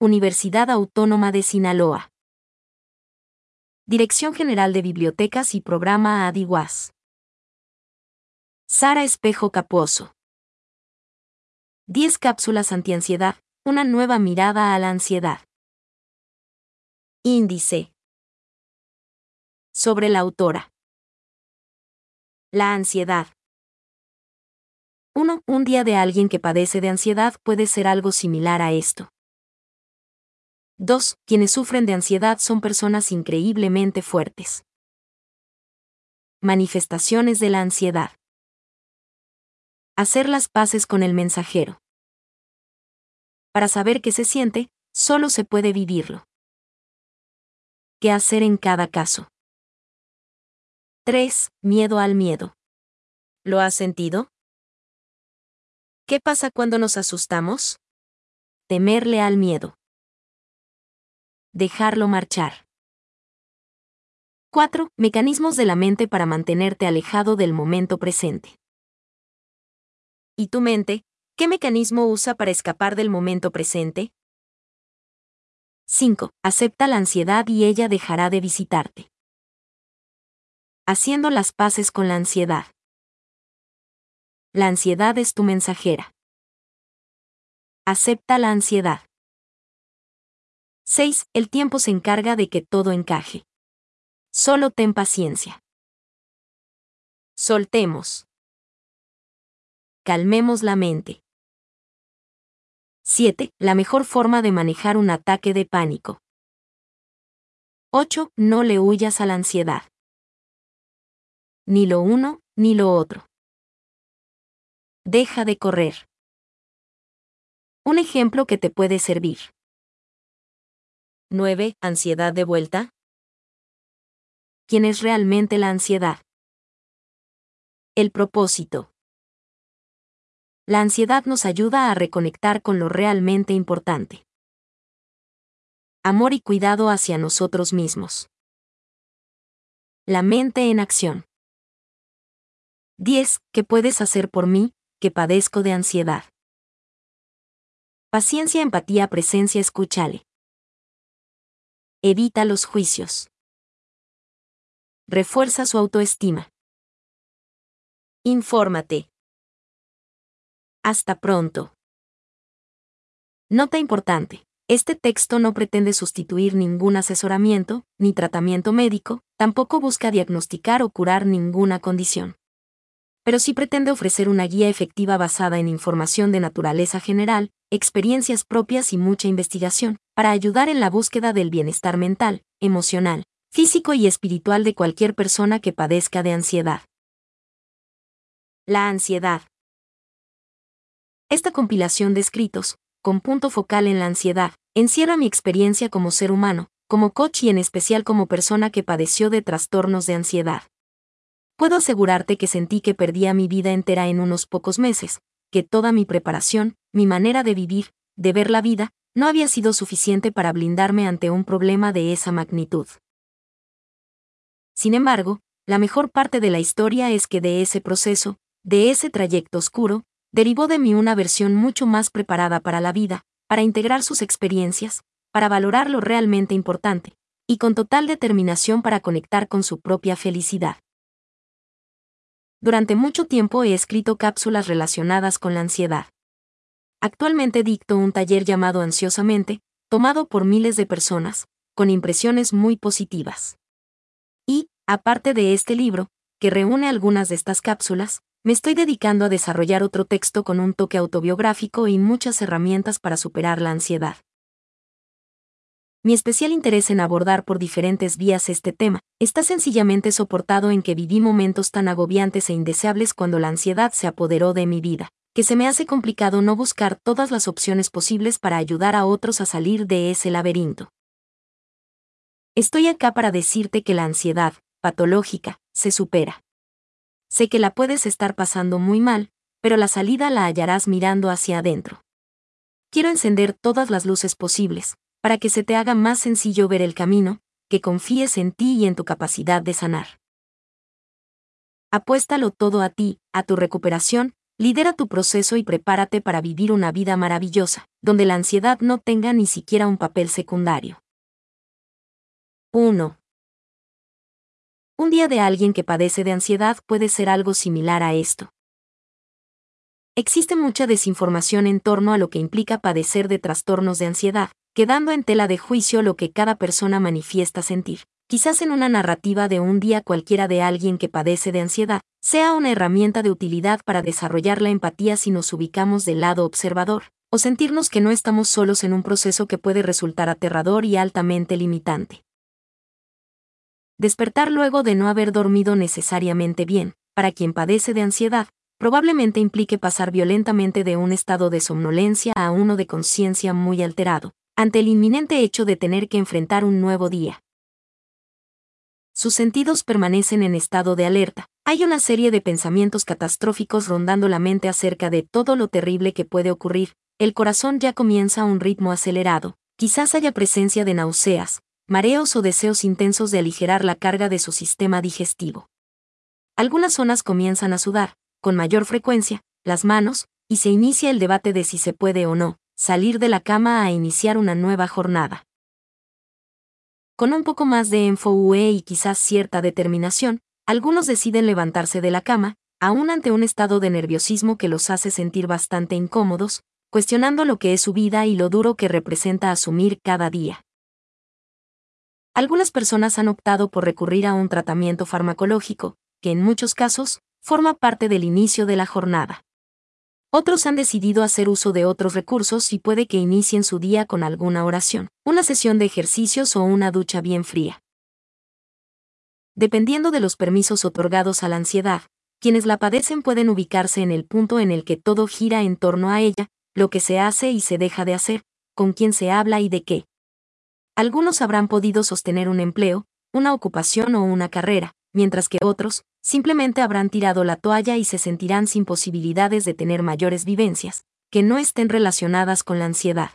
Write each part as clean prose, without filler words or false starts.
Universidad Autónoma de Sinaloa. Dirección General de Bibliotecas y Programa ADI-UAS. Sara Espejo Capozzo. 10 cápsulas antiansiedad, una nueva mirada a la ansiedad. Índice. Sobre la autora. La ansiedad. 1. Un día de alguien que padece de ansiedad puede ser algo similar a esto. 2. Quienes sufren de ansiedad son personas increíblemente fuertes. Manifestaciones de la ansiedad. Hacer las paces con el mensajero. Para saber qué se siente, solo se puede vivirlo. ¿Qué hacer en cada caso? 3. Miedo al miedo. ¿Lo has sentido? ¿Qué pasa cuando nos asustamos? Temerle al miedo. Dejarlo marchar. 4. Mecanismos de la mente para mantenerte alejado del momento presente. ¿Y tu mente, qué mecanismo usa para escapar del momento presente? 5. Acepta la ansiedad y ella dejará de visitarte. Haciendo las paces con la ansiedad. La ansiedad es tu mensajera. Acepta la ansiedad. 6. El tiempo se encarga de que todo encaje. Solo ten paciencia. Soltemos. Calmemos la mente. 7. La mejor forma de manejar un ataque de pánico. 8. No le huyas a la ansiedad. Ni lo uno, ni lo otro. Deja de correr. Un ejemplo que te puede servir. 9. ¿Ansiedad de vuelta? ¿Quién es realmente la ansiedad? El propósito. La ansiedad nos ayuda a reconectar con lo realmente importante. Amor y cuidado hacia nosotros mismos. La mente en acción. 10. ¿Qué puedes hacer por mí, que padezco de ansiedad? Paciencia, empatía, presencia, escúchale. Evita los juicios. Refuerza su autoestima. Infórmate. Hasta pronto. Nota importante. Este texto no pretende sustituir ningún asesoramiento, ni tratamiento médico, tampoco busca diagnosticar o curar ninguna condición. Pero sí pretende ofrecer una guía efectiva basada en información de naturaleza general, experiencias propias y mucha investigación, para ayudar en la búsqueda del bienestar mental, emocional, físico y espiritual de cualquier persona que padezca de ansiedad. La ansiedad. Esta compilación de escritos, con punto focal en la ansiedad, encierra mi experiencia como ser humano, como coach y en especial como persona que padeció de trastornos de ansiedad. Puedo asegurarte que sentí que perdía mi vida entera en unos pocos meses, que toda mi preparación, mi manera de vivir, de ver la vida, no había sido suficiente para blindarme ante un problema de esa magnitud. Sin embargo, la mejor parte de la historia es que de ese proceso, de ese trayecto oscuro, derivó de mí una versión mucho más preparada para la vida, para integrar sus experiencias, para valorar lo realmente importante, y con total determinación para conectar con su propia felicidad. Durante mucho tiempo he escrito cápsulas relacionadas con la ansiedad. Actualmente dicto un taller llamado Ansiosamente, tomado por miles de personas, con impresiones muy positivas. Y, aparte de este libro, que reúne algunas de estas cápsulas, me estoy dedicando a desarrollar otro texto con un toque autobiográfico y muchas herramientas para superar la ansiedad. Mi especial interés en abordar por diferentes vías este tema está sencillamente soportado en que viví momentos tan agobiantes e indeseables cuando la ansiedad se apoderó de mi vida, que se me hace complicado no buscar todas las opciones posibles para ayudar a otros a salir de ese laberinto. Estoy acá para decirte que la ansiedad, patológica, se supera. Sé que la puedes estar pasando muy mal, pero la salida la hallarás mirando hacia adentro. Quiero encender todas las luces posibles, para que se te haga más sencillo ver el camino, que confíes en ti y en tu capacidad de sanar. Apuéstalo todo a ti, a tu recuperación, Lidera tu proceso y prepárate para vivir una vida maravillosa, donde la ansiedad no tenga ni siquiera un papel secundario. 1. Un día de alguien que padece de ansiedad puede ser algo similar a esto. Existe mucha desinformación en torno a lo que implica padecer de trastornos de ansiedad, quedando en tela de juicio lo que cada persona manifiesta sentir. Quizás en una narrativa de un día cualquiera de alguien que padece de ansiedad, sea una herramienta de utilidad para desarrollar la empatía si nos ubicamos del lado observador, o sentirnos que no estamos solos en un proceso que puede resultar aterrador y altamente limitante. Despertar luego de no haber dormido necesariamente bien, para quien padece de ansiedad, probablemente implique pasar violentamente de un estado de somnolencia a uno de conciencia muy alterado, ante el inminente hecho de tener que enfrentar un nuevo día. Sus sentidos permanecen en estado de alerta. Hay una serie de pensamientos catastróficos rondando la mente acerca de todo lo terrible que puede ocurrir. El corazón ya comienza a un ritmo acelerado. Quizás haya presencia de náuseas, mareos o deseos intensos de aligerar la carga de su sistema digestivo. Algunas zonas comienzan a sudar, con mayor frecuencia, las manos, y se inicia el debate de si se puede o no salir de la cama a iniciar una nueva jornada. Con un poco más de enfoque y quizás cierta determinación, algunos deciden levantarse de la cama, aún ante un estado de nerviosismo que los hace sentir bastante incómodos, cuestionando lo que es su vida y lo duro que representa asumir cada día. Algunas personas han optado por recurrir a un tratamiento farmacológico, que en muchos casos, forma parte del inicio de la jornada. Otros han decidido hacer uso de otros recursos y puede que inicien su día con alguna oración, una sesión de ejercicios o una ducha bien fría. Dependiendo de los permisos otorgados a la ansiedad, quienes la padecen pueden ubicarse en el punto en el que todo gira en torno a ella, lo que se hace y se deja de hacer, con quién se habla y de qué. Algunos habrán podido sostener un empleo, una ocupación o una carrera, mientras que otros, simplemente habrán tirado la toalla y se sentirán sin posibilidades de tener mayores vivencias, que no estén relacionadas con la ansiedad.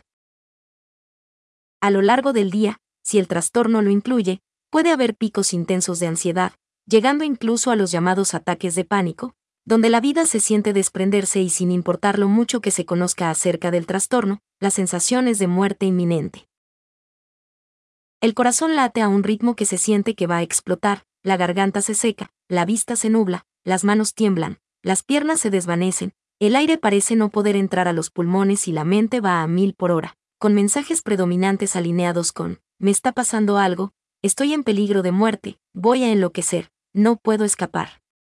A lo largo del día, si el trastorno lo incluye, puede haber picos intensos de ansiedad, llegando incluso a los llamados ataques de pánico, donde la vida se siente desprenderse y sin importar lo mucho que se conozca acerca del trastorno, la sensación es de muerte inminente. El corazón late a un ritmo que se siente que va a explotar, la garganta se seca, la vista se nubla, las manos tiemblan, las piernas se desvanecen, el aire parece no poder entrar a los pulmones y la mente va a 1000 por hora, con mensajes predominantes alineados con, me está pasando algo, estoy en peligro de muerte, voy a enloquecer, no puedo escapar.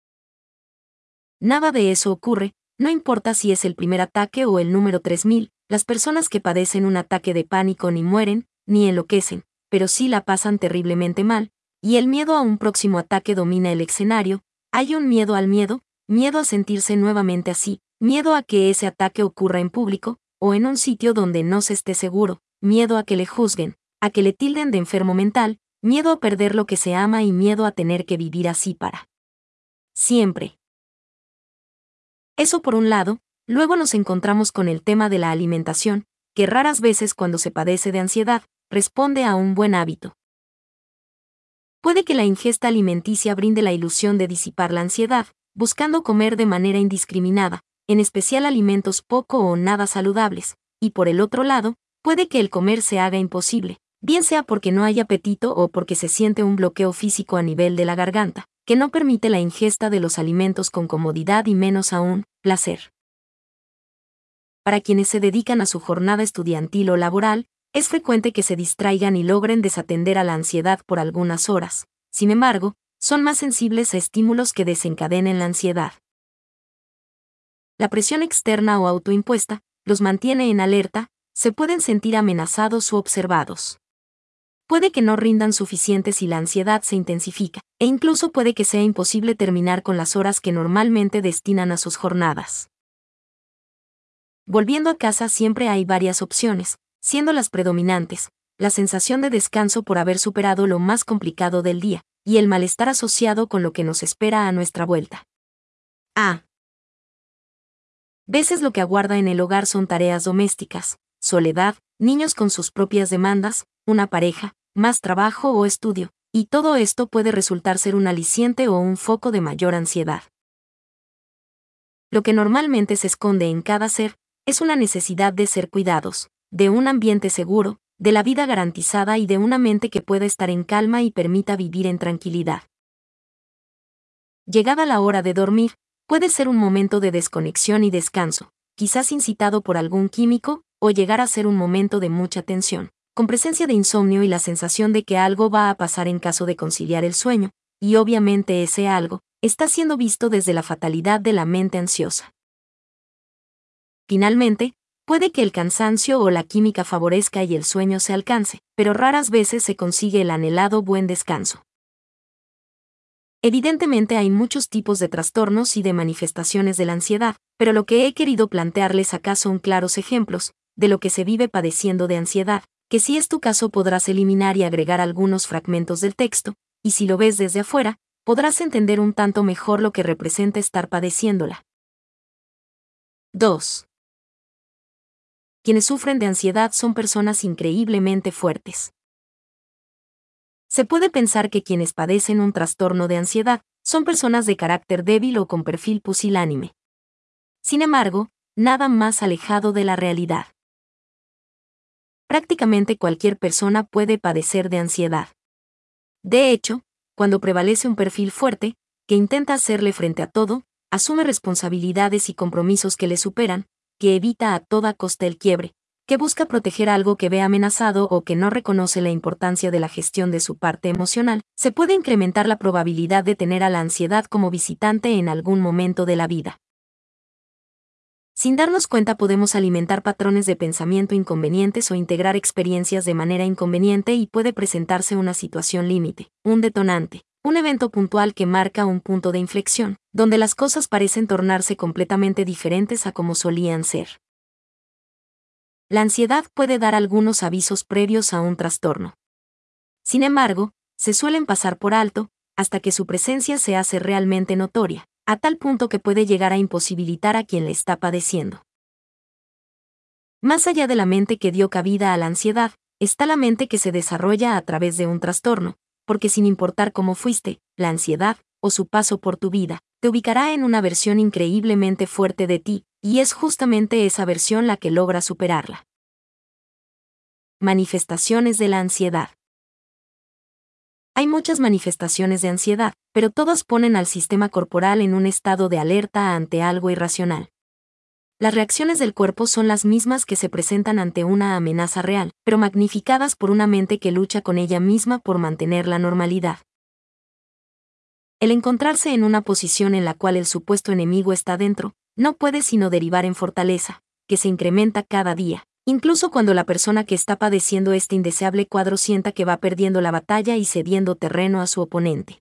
Nada de eso ocurre, no importa si es el primer ataque o el número 3000, las personas que padecen un ataque de pánico ni mueren, ni enloquecen, pero sí la pasan terriblemente mal, y el miedo a un próximo ataque domina el escenario. Hay un miedo al miedo, miedo a sentirse nuevamente así, miedo a que ese ataque ocurra en público, o en un sitio donde no se esté seguro, miedo a que le juzguen, a que le tilden de enfermo mental, miedo a perder lo que se ama y miedo a tener que vivir así para siempre. Eso por un lado. Luego nos encontramos con el tema de la alimentación, que raras veces cuando se padece de ansiedad, responde a un buen hábito. Puede que la ingesta alimenticia brinde la ilusión de disipar la ansiedad, buscando comer de manera indiscriminada, en especial alimentos poco o nada saludables, y por el otro lado, puede que el comer se haga imposible, bien sea porque no hay apetito o porque se siente un bloqueo físico a nivel de la garganta, que no permite la ingesta de los alimentos con comodidad y menos aún, placer. Para quienes se dedican a su jornada estudiantil o laboral, es frecuente que se distraigan y logren desatender a la ansiedad por algunas horas. Sin embargo, son más sensibles a estímulos que desencadenen la ansiedad. La presión externa o autoimpuesta los mantiene en alerta, se pueden sentir amenazados u observados. Puede que no rindan suficiente si la ansiedad se intensifica, e incluso puede que sea imposible terminar con las horas que normalmente destinan a sus jornadas. Volviendo a casa siempre hay varias opciones, siendo las predominantes, la sensación de descanso por haber superado lo más complicado del día, y el malestar asociado con lo que nos espera a nuestra vuelta. A veces lo que aguarda en el hogar son tareas domésticas, soledad, niños con sus propias demandas, una pareja, más trabajo o estudio, y todo esto puede resultar ser un aliciente o un foco de mayor ansiedad. Lo que normalmente se esconde en cada ser es una necesidad de ser cuidados, de un ambiente seguro, de la vida garantizada y de una mente que pueda estar en calma y permita vivir en tranquilidad. Llegada la hora de dormir, puede ser un momento de desconexión y descanso, quizás incitado por algún químico, o llegar a ser un momento de mucha tensión, con presencia de insomnio y la sensación de que algo va a pasar en caso de conciliar el sueño, y obviamente ese algo está siendo visto desde la fatalidad de la mente ansiosa. Finalmente, puede que el cansancio o la química favorezca y el sueño se alcance, pero raras veces se consigue el anhelado buen descanso. Evidentemente hay muchos tipos de trastornos y de manifestaciones de la ansiedad, pero lo que he querido plantearles acá son claros ejemplos de lo que se vive padeciendo de ansiedad, que si es tu caso podrás eliminar y agregar algunos fragmentos del texto, y si lo ves desde afuera, podrás entender un tanto mejor lo que representa estar padeciéndola. 2. Quienes sufren de ansiedad son personas increíblemente fuertes. Se puede pensar que quienes padecen un trastorno de ansiedad son personas de carácter débil o con perfil pusilánime. Sin embargo, nada más alejado de la realidad. Prácticamente cualquier persona puede padecer de ansiedad. De hecho, cuando prevalece un perfil fuerte, que intenta hacerle frente a todo, asume responsabilidades y compromisos que le superan, que evita a toda costa el quiebre, que busca proteger algo que ve amenazado o que no reconoce la importancia de la gestión de su parte emocional, se puede incrementar la probabilidad de tener a la ansiedad como visitante en algún momento de la vida. Sin darnos cuenta podemos alimentar patrones de pensamiento inconvenientes o integrar experiencias de manera inconveniente y puede presentarse una situación límite, un detonante, un evento puntual que marca un punto de inflexión, donde las cosas parecen tornarse completamente diferentes a como solían ser. La ansiedad puede dar algunos avisos previos a un trastorno. Sin embargo, se suelen pasar por alto, hasta que su presencia se hace realmente notoria, a tal punto que puede llegar a imposibilitar a quien le está padeciendo. Más allá de la mente que dio cabida a la ansiedad, está la mente que se desarrolla a través de un trastorno, porque sin importar cómo fuiste, la ansiedad, o su paso por tu vida, te ubicará en una versión increíblemente fuerte de ti, y es justamente esa versión la que logra superarla. Manifestaciones de la ansiedad. Hay muchas manifestaciones de ansiedad, pero todas ponen al sistema corporal en un estado de alerta ante algo irracional. Las reacciones del cuerpo son las mismas que se presentan ante una amenaza real, pero magnificadas por una mente que lucha con ella misma por mantener la normalidad. El encontrarse en una posición en la cual el supuesto enemigo está dentro, no puede sino derivar en fortaleza, que se incrementa cada día, incluso cuando la persona que está padeciendo este indeseable cuadro sienta que va perdiendo la batalla y cediendo terreno a su oponente.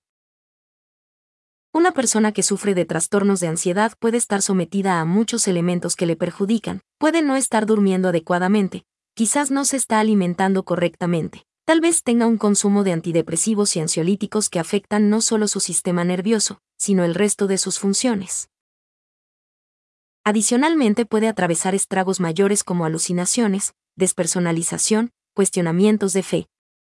Una persona que sufre de trastornos de ansiedad puede estar sometida a muchos elementos que le perjudican, puede no estar durmiendo adecuadamente, quizás no se está alimentando correctamente, tal vez tenga un consumo de antidepresivos y ansiolíticos que afectan no solo su sistema nervioso, sino el resto de sus funciones. Adicionalmente puede atravesar estragos mayores como alucinaciones, despersonalización, cuestionamientos de fe.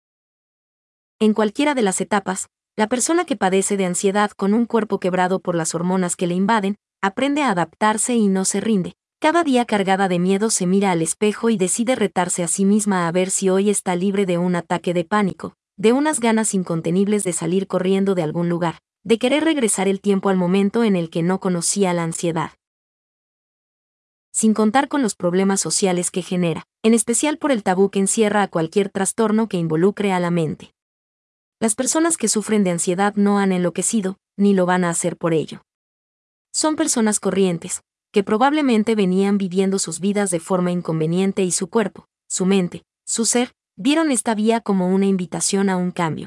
En cualquiera de las etapas, la persona que padece de ansiedad con un cuerpo quebrado por las hormonas que le invaden, aprende a adaptarse y no se rinde. Cada día cargada de miedo se mira al espejo y decide retarse a sí misma a ver si hoy está libre de un ataque de pánico, de unas ganas incontenibles de salir corriendo de algún lugar, de querer regresar el tiempo al momento en el que no conocía la ansiedad. Sin contar con los problemas sociales que genera, en especial por el tabú que encierra a cualquier trastorno que involucre a la mente. Las personas que sufren de ansiedad no han enloquecido, ni lo van a hacer por ello. Son personas corrientes, que probablemente venían viviendo sus vidas de forma inconveniente y su cuerpo, su mente, su ser, vieron esta vía como una invitación a un cambio.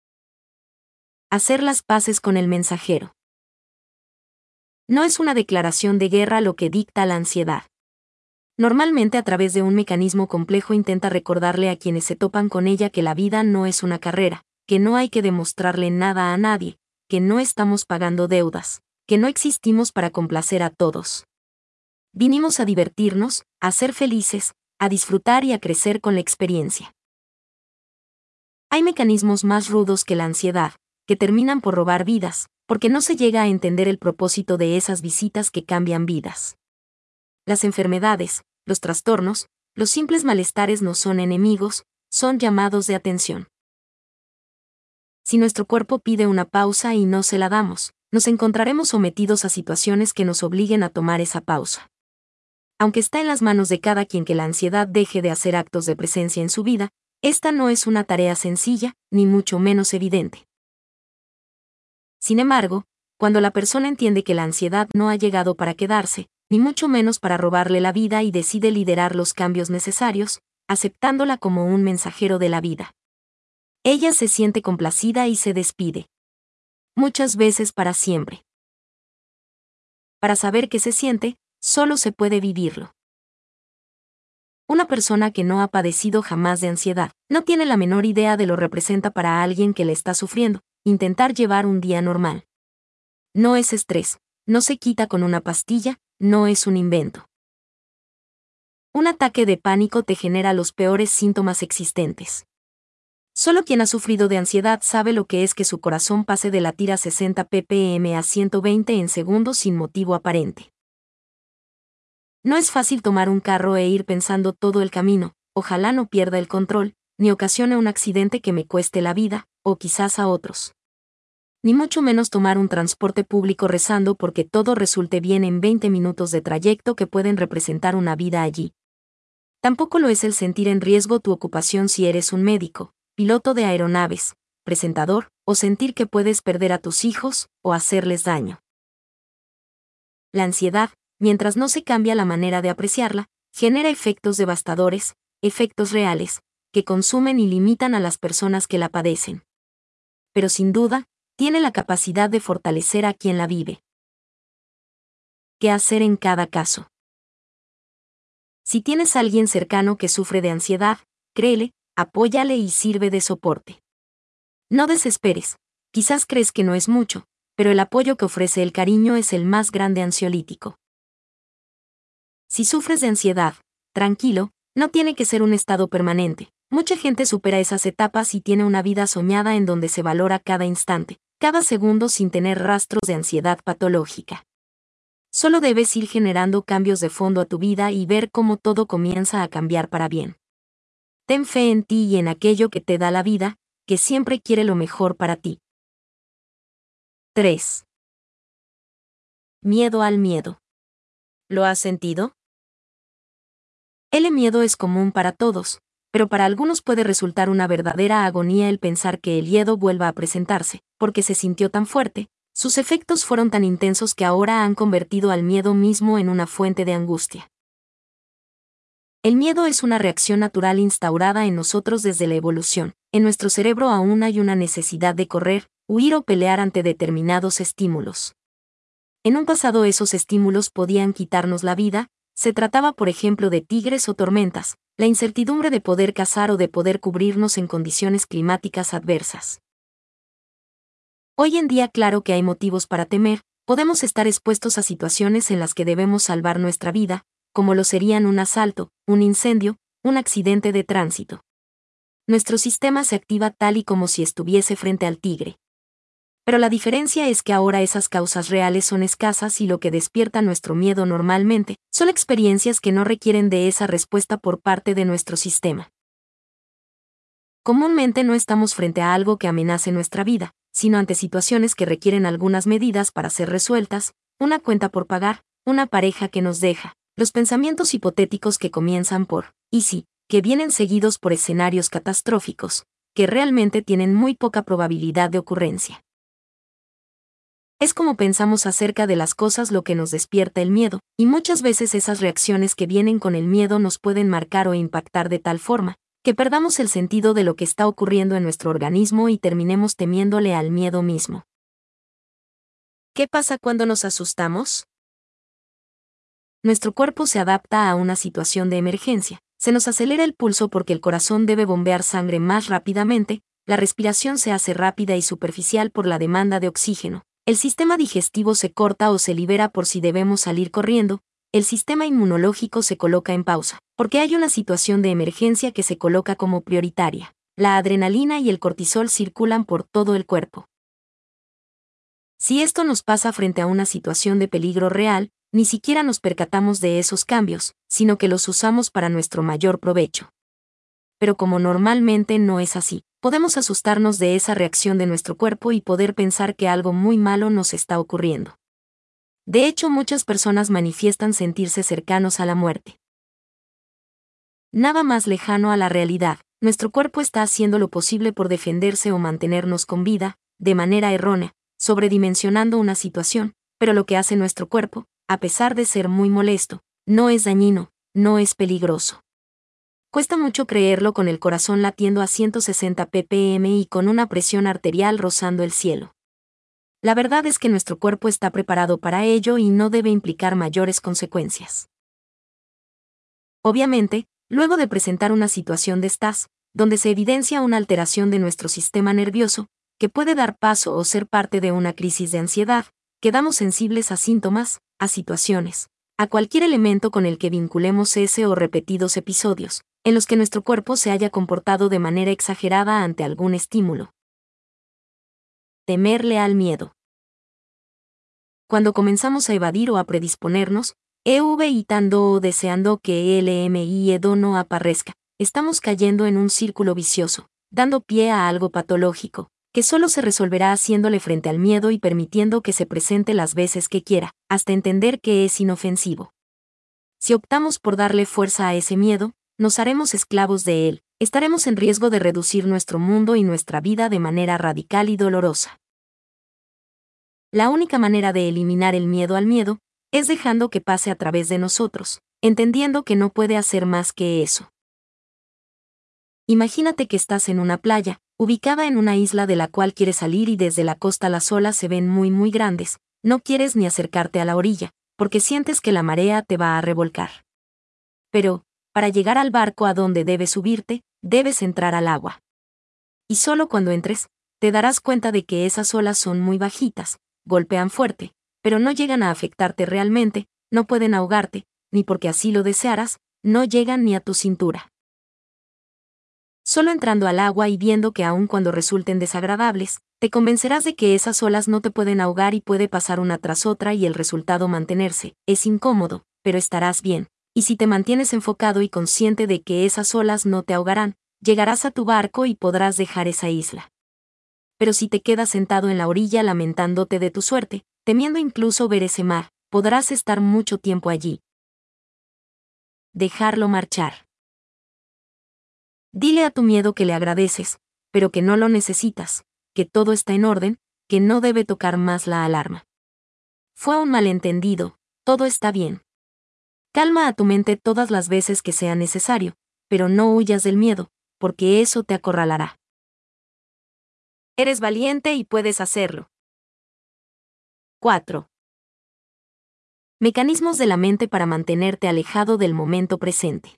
Hacer las paces con el mensajero. No es una declaración de guerra lo que dicta la ansiedad. Normalmente a través de un mecanismo complejo intenta recordarle a quienes se topan con ella que la vida no es una carrera, que no hay que demostrarle nada a nadie, que no estamos pagando deudas, que no existimos para complacer a todos. Vinimos a divertirnos, a ser felices, a disfrutar y a crecer con la experiencia. Hay mecanismos más rudos que la ansiedad, que terminan por robar vidas, porque no se llega a entender el propósito de esas visitas que cambian vidas. Las enfermedades, los trastornos, los simples malestares no son enemigos, son llamados de atención. Si nuestro cuerpo pide una pausa y no se la damos, nos encontraremos sometidos a situaciones que nos obliguen a tomar esa pausa. Aunque está en las manos de cada quien que la ansiedad deje de hacer actos de presencia en su vida, esta no es una tarea sencilla, ni mucho menos evidente. Sin embargo, cuando la persona entiende que la ansiedad no ha llegado para quedarse, ni mucho menos para robarle la vida y decide liderar los cambios necesarios, aceptándola como un mensajero de la vida, ella se siente complacida y se despide. Muchas veces para siempre. Para saber qué se siente, solo se puede vivirlo. Una persona que no ha padecido jamás de ansiedad, no tiene la menor idea de lo que representa para alguien que le está sufriendo, intentar llevar un día normal. No es estrés, no se quita con una pastilla, no es un invento. Un ataque de pánico te genera los peores síntomas existentes. Solo quien ha sufrido de ansiedad sabe lo que es que su corazón pase de latir a 60 ppm a 120 en segundos sin motivo aparente. No es fácil tomar un carro e ir pensando todo el camino, ojalá no pierda el control, ni ocasione un accidente que me cueste la vida, o quizás a otros. Ni mucho menos tomar un transporte público rezando porque todo resulte bien en 20 minutos de trayecto que pueden representar una vida allí. Tampoco lo es el sentir en riesgo tu ocupación si eres un médico, piloto de aeronaves, presentador, o sentir que puedes perder a tus hijos, o hacerles daño. La ansiedad, mientras no se cambia la manera de apreciarla, genera efectos devastadores, efectos reales, que consumen y limitan a las personas que la padecen. Pero sin duda, tiene la capacidad de fortalecer a quien la vive. ¿Qué hacer en cada caso? Si tienes a alguien cercano que sufre de ansiedad, créele, apóyale y sirve de soporte. No desesperes, quizás crees que no es mucho, pero el apoyo que ofrece el cariño es el más grande ansiolítico. Si sufres de ansiedad, tranquilo, no tiene que ser un estado permanente. Mucha gente supera esas etapas y tiene una vida soñada en donde se valora cada instante, cada segundo sin tener rastros de ansiedad patológica. Solo debes ir generando cambios de fondo a tu vida y ver cómo todo comienza a cambiar para bien. Ten fe en ti y en aquello que te da la vida, que siempre quiere lo mejor para ti. 3. Miedo al miedo. ¿Lo has sentido? El miedo es común para todos, pero para algunos puede resultar una verdadera agonía el pensar que el miedo vuelva a presentarse, porque se sintió tan fuerte, sus efectos fueron tan intensos que ahora han convertido al miedo mismo en una fuente de angustia. El miedo es una reacción natural instaurada en nosotros desde la evolución. En nuestro cerebro aún hay una necesidad de correr, huir o pelear ante determinados estímulos. En un pasado esos estímulos podían quitarnos la vida, se trataba por ejemplo de tigres o tormentas, la incertidumbre de poder cazar o de poder cubrirnos en condiciones climáticas adversas. Hoy en día claro que hay motivos para temer, podemos estar expuestos a situaciones en las que debemos salvar nuestra vida, como lo serían un asalto, un incendio, un accidente de tránsito. Nuestro sistema se activa tal y como si estuviese frente al tigre. Pero la diferencia es que ahora esas causas reales son escasas y lo que despierta nuestro miedo normalmente son experiencias que no requieren de esa respuesta por parte de nuestro sistema. Comúnmente no estamos frente a algo que amenace nuestra vida, sino ante situaciones que requieren algunas medidas para ser resueltas, una cuenta por pagar, una pareja que nos deja, los pensamientos hipotéticos que comienzan por «y sí», que vienen seguidos por escenarios catastróficos, que realmente tienen muy poca probabilidad de ocurrencia. Es como pensamos acerca de las cosas lo que nos despierta el miedo, y muchas veces esas reacciones que vienen con el miedo nos pueden marcar o impactar de tal forma, que perdamos el sentido de lo que está ocurriendo en nuestro organismo y terminemos temiéndole al miedo mismo. ¿Qué pasa cuando nos asustamos? Nuestro cuerpo se adapta a una situación de emergencia, se nos acelera el pulso porque el corazón debe bombear sangre más rápidamente, la respiración se hace rápida y superficial por la demanda de oxígeno. El sistema digestivo se corta o se libera por si debemos salir corriendo, el sistema inmunológico se coloca en pausa, porque hay una situación de emergencia que se coloca como prioritaria. La adrenalina y el cortisol circulan por todo el cuerpo. Si esto nos pasa frente a una situación de peligro real, ni siquiera nos percatamos de esos cambios, sino que los usamos para nuestro mayor provecho. Pero como normalmente no es así, podemos asustarnos de esa reacción de nuestro cuerpo y poder pensar que algo muy malo nos está ocurriendo. De hecho, muchas personas manifiestan sentirse cercanos a la muerte. Nada más lejano a la realidad, nuestro cuerpo está haciendo lo posible por defenderse o mantenernos con vida, de manera errónea, sobredimensionando una situación, pero lo que hace nuestro cuerpo, a pesar de ser muy molesto, no es dañino, no es peligroso. Cuesta mucho creerlo con el corazón latiendo a 160 ppm y con una presión arterial rozando el cielo. La verdad es que nuestro cuerpo está preparado para ello y no debe implicar mayores consecuencias. Obviamente, luego de presentar una situación de estas, donde se evidencia una alteración de nuestro sistema nervioso, que puede dar paso o ser parte de una crisis de ansiedad, quedamos sensibles a síntomas, a situaciones, a cualquier elemento con el que vinculemos ese o repetidos episodios, en los que nuestro cuerpo se haya comportado de manera exagerada ante algún estímulo. Temerle al miedo. Cuando comenzamos a evadir o a predisponernos, evitando o deseando que el miedo no aparezca, estamos cayendo en un círculo vicioso, dando pie a algo patológico, que solo se resolverá haciéndole frente al miedo y permitiendo que se presente las veces que quiera, hasta entender que es inofensivo. Si optamos por darle fuerza a ese miedo, nos haremos esclavos de él, estaremos en riesgo de reducir nuestro mundo y nuestra vida de manera radical y dolorosa. La única manera de eliminar el miedo al miedo es dejando que pase a través de nosotros, entendiendo que no puede hacer más que eso. Imagínate que estás en una playa, ubicada en una isla de la cual quieres salir y desde la costa las olas se ven muy grandes, no quieres ni acercarte a la orilla, porque sientes que la marea te va a revolcar. Pero, para llegar al barco a donde debes subirte, debes entrar al agua. Y solo cuando entres, te darás cuenta de que esas olas son muy bajitas, golpean fuerte, pero no llegan a afectarte realmente, no pueden ahogarte, ni porque así lo desearas, no llegan ni a tu cintura. Solo entrando al agua y viendo que aun cuando resulten desagradables, te convencerás de que esas olas no te pueden ahogar y puede pasar una tras otra y el resultado mantenerse. Es incómodo, pero estarás bien. Y si te mantienes enfocado y consciente de que esas olas no te ahogarán, llegarás a tu barco y podrás dejar esa isla. Pero si te quedas sentado en la orilla lamentándote de tu suerte, temiendo incluso ver ese mar, podrás estar mucho tiempo allí. Dejarlo marchar. Dile a tu miedo que le agradeces, pero que no lo necesitas, que todo está en orden, que no debe tocar más la alarma. Fue un malentendido, todo está bien. Calma a tu mente todas las veces que sea necesario, pero no huyas del miedo, porque eso te acorralará. Eres valiente y puedes hacerlo. 4. Mecanismos de la mente para mantenerte alejado del momento presente.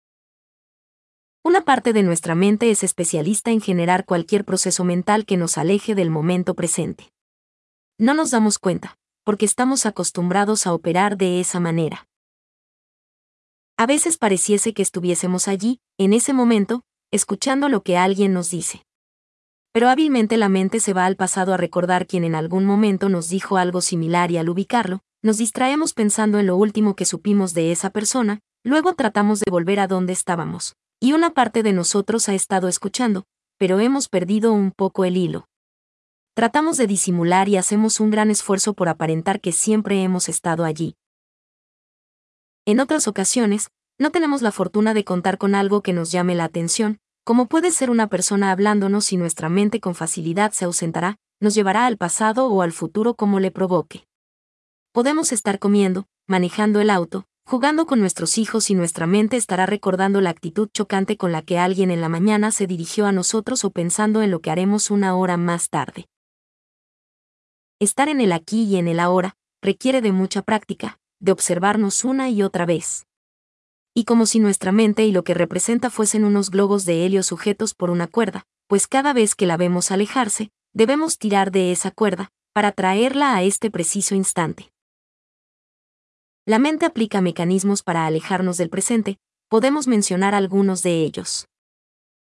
Una parte de nuestra mente es especialista en generar cualquier proceso mental que nos aleje del momento presente. No nos damos cuenta, porque estamos acostumbrados a operar de esa manera. A veces pareciese que estuviésemos allí, en ese momento, escuchando lo que alguien nos dice. Pero hábilmente la mente se va al pasado a recordar quien en algún momento nos dijo algo similar y al ubicarlo, nos distraemos pensando en lo último que supimos de esa persona, luego tratamos de volver a donde estábamos. Y una parte de nosotros ha estado escuchando, pero hemos perdido un poco el hilo. Tratamos de disimular y hacemos un gran esfuerzo por aparentar que siempre hemos estado allí. En otras ocasiones, no tenemos la fortuna de contar con algo que nos llame la atención, como puede ser una persona hablándonos y nuestra mente con facilidad se ausentará, nos llevará al pasado o al futuro como le provoque. Podemos estar comiendo, manejando el auto, jugando con nuestros hijos y nuestra mente estará recordando la actitud chocante con la que alguien en la mañana se dirigió a nosotros o pensando en lo que haremos una hora más tarde. Estar en el aquí y en el ahora requiere de mucha práctica, de observarnos una y otra vez. Y como si nuestra mente y lo que representa fuesen unos globos de helio sujetos por una cuerda, pues cada vez que la vemos alejarse, debemos tirar de esa cuerda, para traerla a este preciso instante. La mente aplica mecanismos para alejarnos del presente, podemos mencionar algunos de ellos.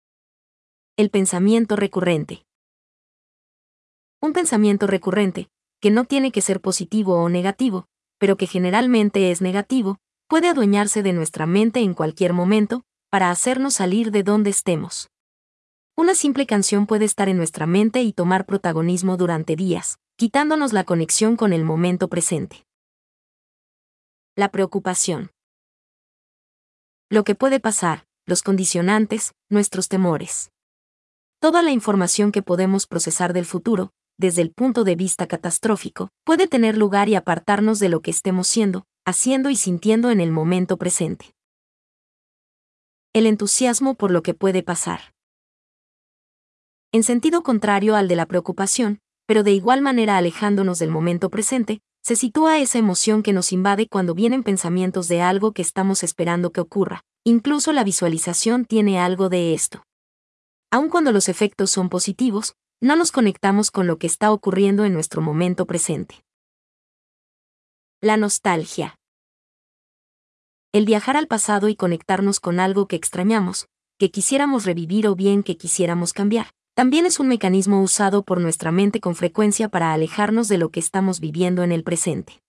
El pensamiento recurrente. Un pensamiento recurrente, que no tiene que ser positivo o negativo, pero que generalmente es negativo, puede adueñarse de nuestra mente en cualquier momento, para hacernos salir de donde estemos. Una simple canción puede estar en nuestra mente y tomar protagonismo durante días, quitándonos la conexión con el momento presente. La preocupación. Lo que puede pasar, los condicionantes, nuestros temores. Toda la información que podemos procesar del futuro, desde el punto de vista catastrófico, puede tener lugar y apartarnos de lo que estemos siendo, haciendo y sintiendo en el momento presente. El entusiasmo por lo que puede pasar. En sentido contrario al de la preocupación, pero de igual manera alejándonos del momento presente, se sitúa esa emoción que nos invade cuando vienen pensamientos de algo que estamos esperando que ocurra. Incluso la visualización tiene algo de esto. Aun cuando los efectos son positivos, no nos conectamos con lo que está ocurriendo en nuestro momento presente. La nostalgia. El viajar al pasado y conectarnos con algo que extrañamos, que quisiéramos revivir o bien que quisiéramos cambiar, también es un mecanismo usado por nuestra mente con frecuencia para alejarnos de lo que estamos viviendo en el presente.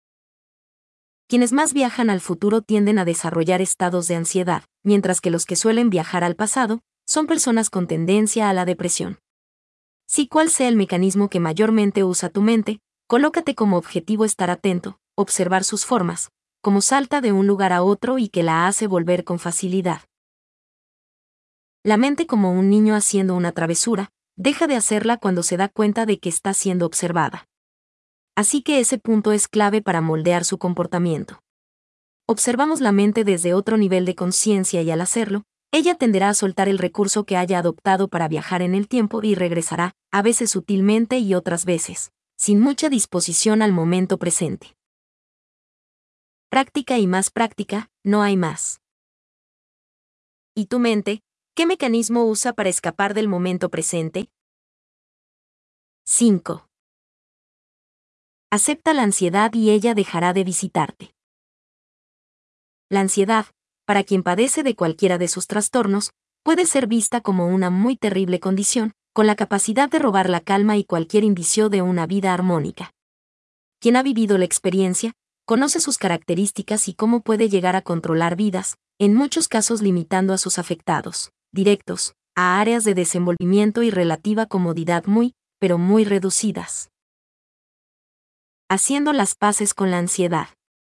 Quienes más viajan al futuro tienden a desarrollar estados de ansiedad, mientras que los que suelen viajar al pasado son personas con tendencia a la depresión. Si cual sea el mecanismo que mayormente usa tu mente, colócate como objetivo estar atento, observar sus formas, cómo salta de un lugar a otro y que la hace volver con facilidad. La mente, como un niño haciendo una travesura, deja de hacerla cuando se da cuenta de que está siendo observada. Así que ese punto es clave para moldear su comportamiento. Observamos la mente desde otro nivel de conciencia y al hacerlo, ella tenderá a soltar el recurso que haya adoptado para viajar en el tiempo y regresará, a veces sutilmente y otras veces, sin mucha disposición al momento presente. Práctica y más práctica, no hay más. ¿Y tu mente? ¿Qué mecanismo usa para escapar del momento presente? 5. Acepta la ansiedad y ella dejará de visitarte. La ansiedad, para quien padece de cualquiera de sus trastornos, puede ser vista como una muy terrible condición, con la capacidad de robar la calma y cualquier indicio de una vida armónica. Quien ha vivido la experiencia, conoce sus características y cómo puede llegar a controlar vidas, en muchos casos limitando a sus afectados directos, a áreas de desenvolvimiento y relativa comodidad muy, pero muy reducidas. Haciendo las paces con la ansiedad.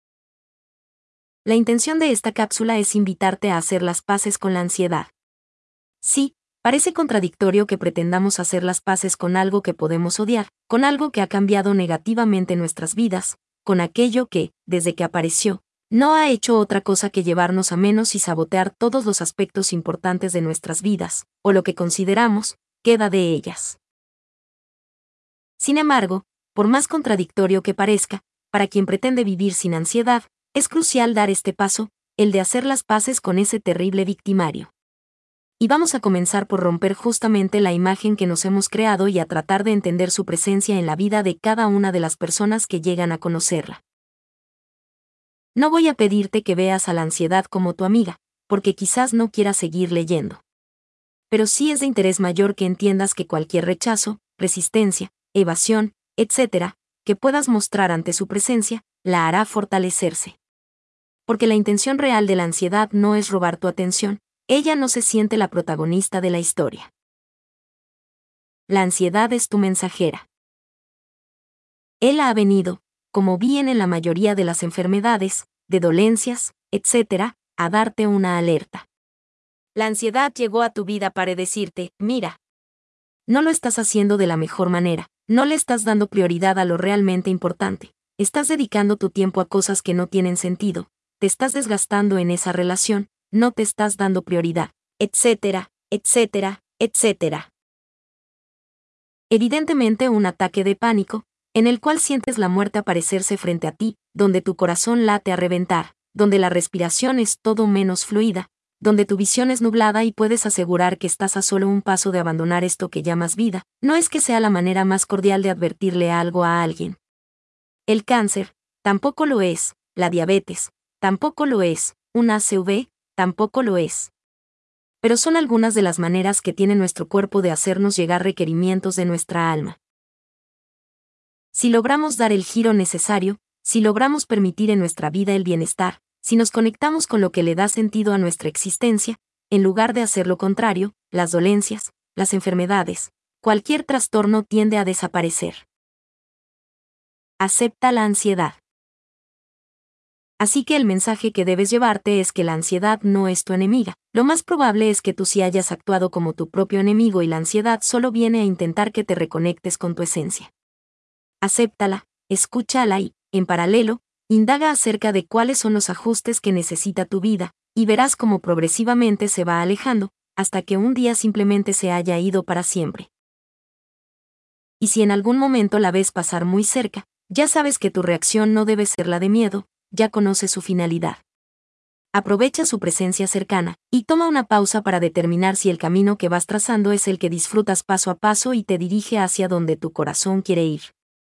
La intención de esta cápsula es invitarte a hacer las paces con la ansiedad. Sí, parece contradictorio que pretendamos hacer las paces con algo que podemos odiar, con algo que ha cambiado negativamente nuestras vidas, con aquello que, desde que apareció, no ha hecho otra cosa que llevarnos a menos y sabotear todos los aspectos importantes de nuestras vidas, o lo que consideramos, queda de ellas. Sin embargo, por más contradictorio que parezca, para quien pretende vivir sin ansiedad, es crucial dar este paso, el de hacer las paces con ese terrible victimario. Y vamos a comenzar por romper justamente la imagen que nos hemos creado y a tratar de entender su presencia en la vida de cada una de las personas que llegan a conocerla. No voy a pedirte que veas a la ansiedad como tu amiga, porque quizás no quieras seguir leyendo. Pero sí es de interés mayor que entiendas que cualquier rechazo, resistencia, evasión, etc., que puedas mostrar ante su presencia, la hará fortalecerse. Porque la intención real de la ansiedad no es robar tu atención, ella no se siente la protagonista de la historia. La ansiedad es tu mensajera. Él ha venido, como bien en la mayoría de las enfermedades, de dolencias, etc., a darte una alerta. La ansiedad llegó a tu vida para decirte, mira, no lo estás haciendo de la mejor manera, no le estás dando prioridad a lo realmente importante, estás dedicando tu tiempo a cosas que no tienen sentido, te estás desgastando en esa relación, no te estás dando prioridad, etcétera, etcétera, etcétera. Evidentemente un ataque de pánico, en el cual sientes la muerte aparecerse frente a ti, donde tu corazón late a reventar, donde la respiración es todo menos fluida, donde tu visión es nublada y puedes asegurar que estás a solo un paso de abandonar esto que llamas vida, no es que sea la manera más cordial de advertirle algo a alguien. El cáncer, tampoco lo es, la diabetes, tampoco lo es, un ACV, tampoco lo es. Pero son algunas de las maneras que tiene nuestro cuerpo de hacernos llegar requerimientos de nuestra alma. Si logramos dar el giro necesario, si logramos permitir en nuestra vida el bienestar, si nos conectamos con lo que le da sentido a nuestra existencia, en lugar de hacer lo contrario, las dolencias, las enfermedades, cualquier trastorno tiende a desaparecer. Acepta la ansiedad. Así que el mensaje que debes llevarte es que la ansiedad no es tu enemiga. Lo más probable es que tú sí hayas actuado como tu propio enemigo y la ansiedad solo viene a intentar que te reconectes con tu esencia. Acéptala, escúchala y, en paralelo, indaga acerca de cuáles son los ajustes que necesita tu vida, y verás cómo progresivamente se va alejando, hasta que un día simplemente se haya ido para siempre. Y si en algún momento la ves pasar muy cerca, ya sabes que tu reacción no debe ser la de miedo, ya conoces su finalidad. Aprovecha su presencia cercana, y toma una pausa para determinar si el camino que vas trazando es el que disfrutas paso a paso y te dirige hacia donde tu corazón quiere ir.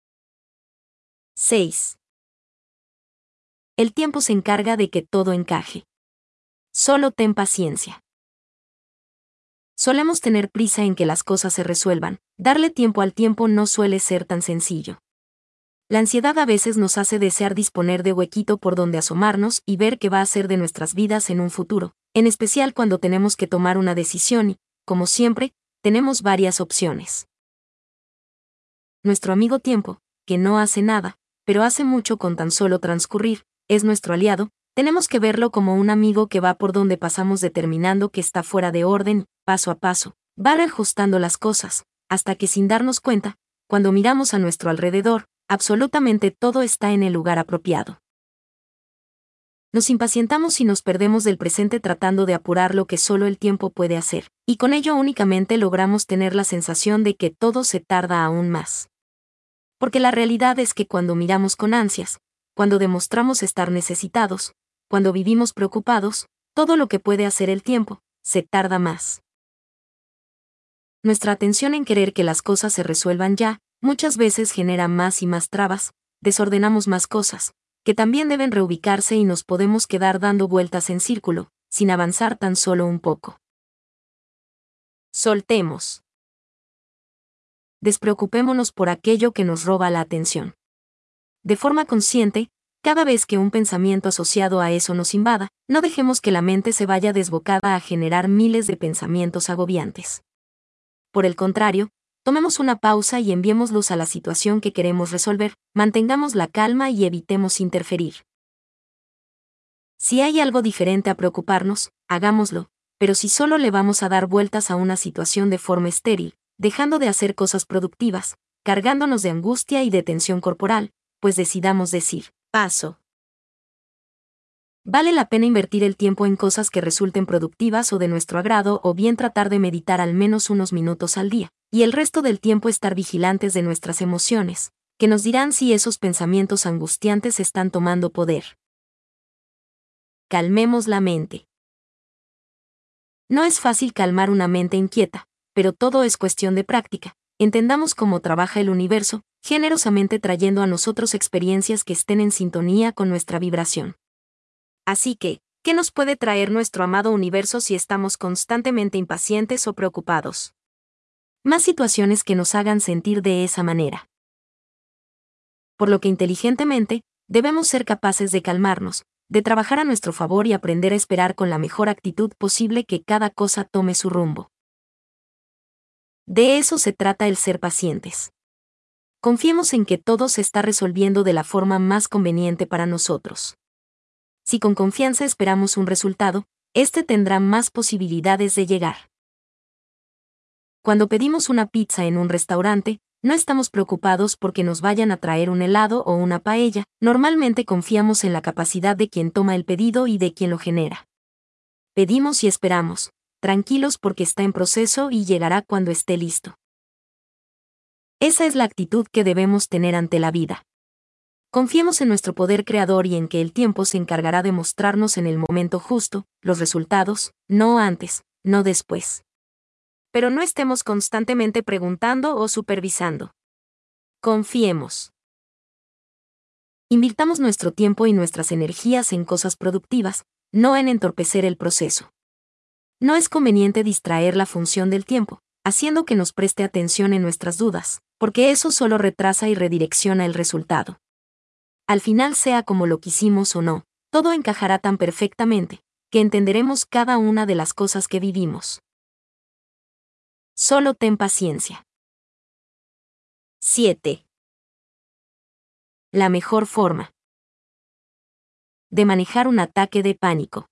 6. El tiempo se encarga de que todo encaje. Solo ten paciencia. Solemos tener prisa en que las cosas se resuelvan, darle tiempo al tiempo no suele ser tan sencillo. La ansiedad a veces nos hace desear disponer de huequito por donde asomarnos y ver qué va a ser de nuestras vidas en un futuro, en especial cuando tenemos que tomar una decisión y, como siempre, tenemos varias opciones. Nuestro amigo tiempo, que no hace nada, pero hace mucho con tan solo transcurrir, es nuestro aliado. Tenemos que verlo como un amigo que va por donde pasamos determinando que está fuera de orden, paso a paso, va reajustando las cosas, hasta que sin darnos cuenta, cuando miramos a nuestro alrededor, absolutamente todo está en el lugar apropiado. Nos impacientamos y nos perdemos del presente tratando de apurar lo que solo el tiempo puede hacer, y con ello únicamente logramos tener la sensación de que todo se tarda aún más. Porque la realidad es que cuando miramos con ansias, cuando demostramos estar necesitados, cuando vivimos preocupados, todo lo que puede hacer el tiempo, se tarda más. Nuestra atención en querer que las cosas se resuelvan ya, muchas veces genera más y más trabas, desordenamos más cosas, que también deben reubicarse y nos podemos quedar dando vueltas en círculo, sin avanzar tan solo un poco. Soltemos. Despreocupémonos por aquello que nos roba la atención. De forma consciente, cada vez que un pensamiento asociado a eso nos invada, no dejemos que la mente se vaya desbocada a generar miles de pensamientos agobiantes. Por el contrario, tomemos una pausa y enviemos luz a la situación que queremos resolver, mantengamos la calma y evitemos interferir. Si hay algo diferente a preocuparnos, hagámoslo, pero si solo le vamos a dar vueltas a una situación de forma estéril, dejando de hacer cosas productivas, cargándonos de angustia y de tensión corporal, pues decidamos decir, paso. Vale la pena invertir el tiempo en cosas que resulten productivas o de nuestro agrado o bien tratar de meditar al menos unos minutos al día, y el resto del tiempo estar vigilantes de nuestras emociones, que nos dirán si esos pensamientos angustiantes están tomando poder. Calmemos la mente. No es fácil calmar una mente inquieta, pero todo es cuestión de práctica. Entendamos cómo trabaja el universo, generosamente trayendo a nosotros experiencias que estén en sintonía con nuestra vibración. Así que, ¿qué nos puede traer nuestro amado universo si estamos constantemente impacientes o preocupados? Más situaciones que nos hagan sentir de esa manera. Por lo que inteligentemente, debemos ser capaces de calmarnos, de trabajar a nuestro favor y aprender a esperar con la mejor actitud posible que cada cosa tome su rumbo. De eso se trata el ser pacientes. Confiemos en que todo se está resolviendo de la forma más conveniente para nosotros. Si con confianza esperamos un resultado, este tendrá más posibilidades de llegar. Cuando pedimos una pizza en un restaurante, no estamos preocupados porque nos vayan a traer un helado o una paella, normalmente confiamos en la capacidad de quien toma el pedido y de quien lo genera. Pedimos y esperamos, tranquilos porque está en proceso y llegará cuando esté listo. Esa es la actitud que debemos tener ante la vida. Confiemos en nuestro poder creador y en que el tiempo se encargará de mostrarnos en el momento justo los resultados, no antes, no después. Pero no estemos constantemente preguntando o supervisando. Confiemos. Invirtamos nuestro tiempo y nuestras energías en cosas productivas, no en entorpecer el proceso. No es conveniente distraer la función del tiempo, haciendo que nos preste atención en nuestras dudas, porque eso solo retrasa y redirecciona el resultado. Al final, sea como lo quisimos o no, todo encajará tan perfectamente, que entenderemos cada una de las cosas que vivimos. Solo ten paciencia. 7. La mejor forma de manejar un ataque de pánico.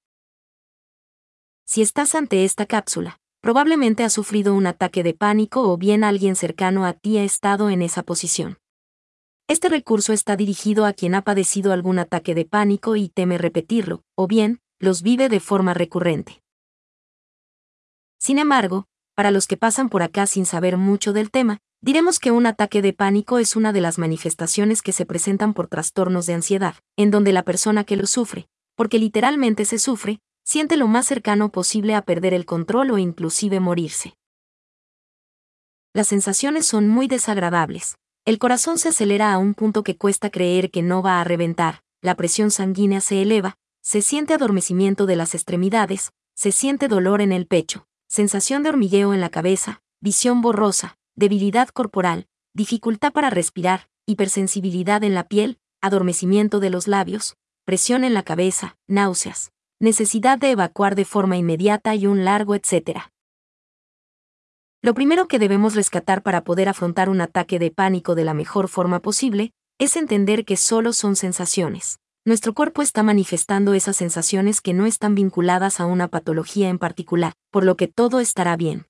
Si estás ante esta cápsula, probablemente has sufrido un ataque de pánico o bien alguien cercano a ti ha estado en esa posición. Este recurso está dirigido a quien ha padecido algún ataque de pánico y teme repetirlo, o bien, los vive de forma recurrente. Sin embargo, para los que pasan por acá sin saber mucho del tema, diremos que un ataque de pánico es una de las manifestaciones que se presentan por trastornos de ansiedad, en donde la persona que lo sufre, porque literalmente se sufre, siente lo más cercano posible a perder el control o inclusive morirse. Las sensaciones son muy desagradables. El corazón se acelera a un punto que cuesta creer que no va a reventar, la presión sanguínea se eleva, se siente adormecimiento de las extremidades, se siente dolor en el pecho, sensación de hormigueo en la cabeza, visión borrosa, debilidad corporal, dificultad para respirar, hipersensibilidad en la piel, adormecimiento de los labios, presión en la cabeza, náuseas, necesidad de evacuar de forma inmediata y un largo etcétera. Lo primero que debemos rescatar para poder afrontar un ataque de pánico de la mejor forma posible es entender que solo son sensaciones. Nuestro cuerpo está manifestando esas sensaciones que no están vinculadas a una patología en particular, por lo que todo estará bien.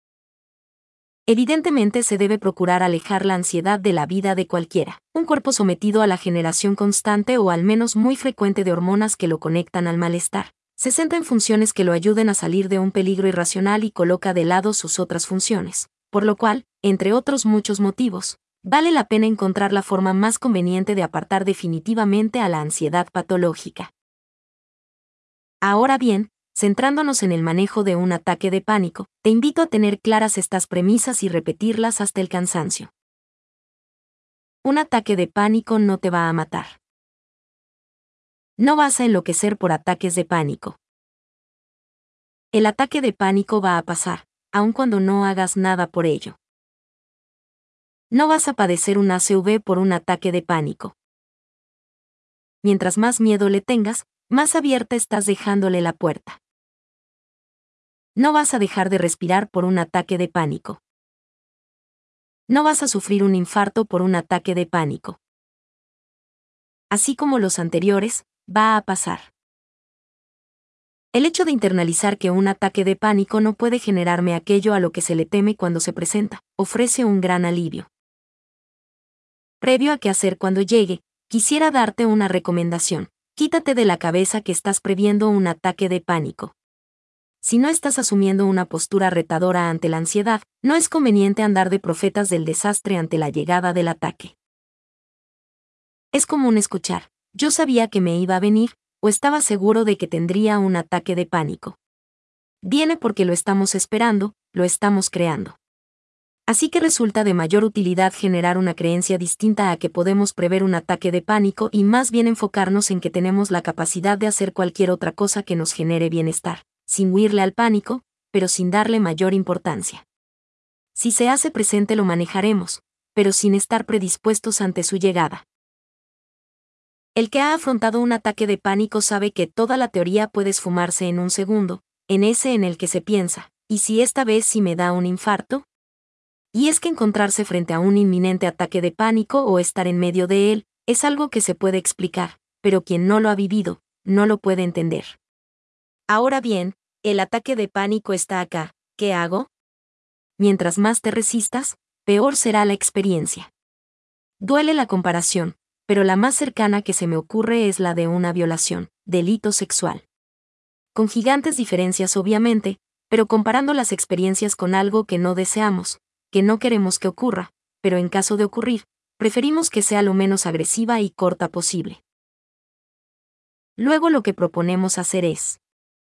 Evidentemente se debe procurar alejar la ansiedad de la vida de cualquiera. Un cuerpo sometido a la generación constante o al menos muy frecuente de hormonas que lo conectan al malestar, se centra en funciones que lo ayuden a salir de un peligro irracional y coloca de lado sus otras funciones, por lo cual, entre otros muchos motivos, vale la pena encontrar la forma más conveniente de apartar definitivamente a la ansiedad patológica. Ahora bien, centrándonos en el manejo de un ataque de pánico, te invito a tener claras estas premisas y repetirlas hasta el cansancio. Un ataque de pánico no te va a matar. No vas a enloquecer por ataques de pánico. El ataque de pánico va a pasar, aun cuando no hagas nada por ello. No vas a padecer un ACV por un ataque de pánico. Mientras más miedo le tengas, más abierta estás dejándole la puerta. No vas a dejar de respirar por un ataque de pánico. No vas a sufrir un infarto por un ataque de pánico. Así como los anteriores, va a pasar. El hecho de internalizar que un ataque de pánico no puede generarme aquello a lo que se le teme cuando se presenta, ofrece un gran alivio. Previo a qué hacer cuando llegue, quisiera darte una recomendación. Quítate de la cabeza que estás previendo un ataque de pánico. Si no estás asumiendo una postura retadora ante la ansiedad, no es conveniente andar de profetas del desastre ante la llegada del ataque. Es común escuchar, yo sabía que me iba a venir, o estaba seguro de que tendría un ataque de pánico. Viene porque lo estamos esperando, lo estamos creando. Así que resulta de mayor utilidad generar una creencia distinta a que podemos prever un ataque de pánico y más bien enfocarnos en que tenemos la capacidad de hacer cualquier otra cosa que nos genere bienestar, sin huirle al pánico, pero sin darle mayor importancia. Si se hace presente lo manejaremos, pero sin estar predispuestos ante su llegada. El que ha afrontado un ataque de pánico sabe que toda la teoría puede esfumarse en un segundo, en ese en el que se piensa, ¿y si esta vez sí me da un infarto? Y es que encontrarse frente a un inminente ataque de pánico o estar en medio de él, es algo que se puede explicar, pero quien no lo ha vivido, no lo puede entender. Ahora bien, el ataque de pánico está acá, ¿qué hago? Mientras más te resistas, peor será la experiencia. Duele la comparación, pero la más cercana que se me ocurre es la de una violación, delito sexual. Con gigantes diferencias obviamente, pero comparando las experiencias con algo que no deseamos, que no queremos que ocurra, pero en caso de ocurrir, preferimos que sea lo menos agresiva y corta posible. Luego lo que proponemos hacer es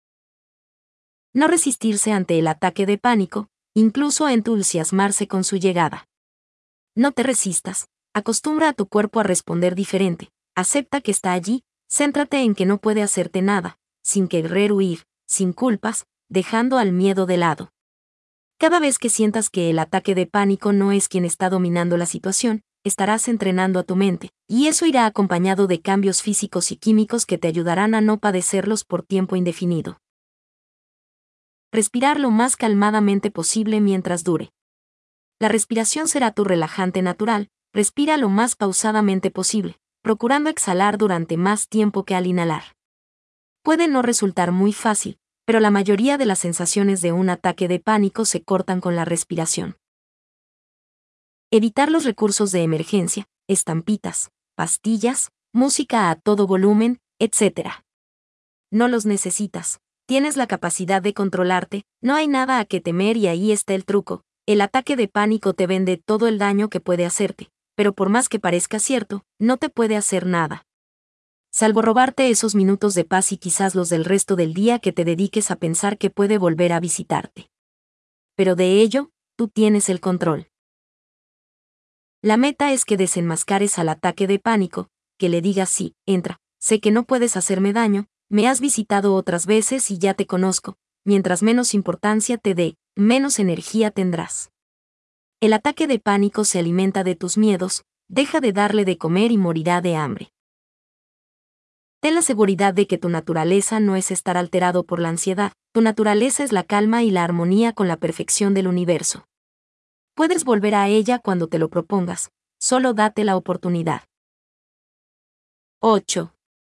no resistirse ante el ataque de pánico, incluso entusiasmarse con su llegada. No te resistas, acostumbra a tu cuerpo a responder diferente, acepta que está allí, céntrate en que no puede hacerte nada, sin querer huir, sin culpas, dejando al miedo de lado. Cada vez que sientas que el ataque de pánico no es quien está dominando la situación, estarás entrenando a tu mente, y eso irá acompañado de cambios físicos y químicos que te ayudarán a no padecerlos por tiempo indefinido. Respirar lo más calmadamente posible mientras dure. La respiración será tu relajante natural, respira lo más pausadamente posible, procurando exhalar durante más tiempo que al inhalar. Puede no resultar muy fácil, pero la mayoría de las sensaciones de un ataque de pánico se cortan con la respiración. Evitar los recursos de emergencia, estampitas, pastillas, música a todo volumen, etc. No los necesitas. Tienes la capacidad de controlarte, no hay nada a que temer y ahí está el truco. El ataque de pánico te vende todo el daño que puede hacerte, pero por más que parezca cierto, no te puede hacer nada. Salvo robarte esos minutos de paz y quizás los del resto del día que te dediques a pensar que puede volver a visitarte. Pero de ello, tú tienes el control. La meta es que desenmascares al ataque de pánico, que le digas sí, entra, sé que no puedes hacerme daño, me has visitado otras veces y ya te conozco, mientras menos importancia te dé, menos energía tendrás. El ataque de pánico se alimenta de tus miedos, deja de darle de comer y morirá de hambre. Ten la seguridad de que tu naturaleza no es estar alterado por la ansiedad, tu naturaleza es la calma y la armonía con la perfección del universo. Puedes volver a ella cuando te lo propongas, solo date la oportunidad. 8.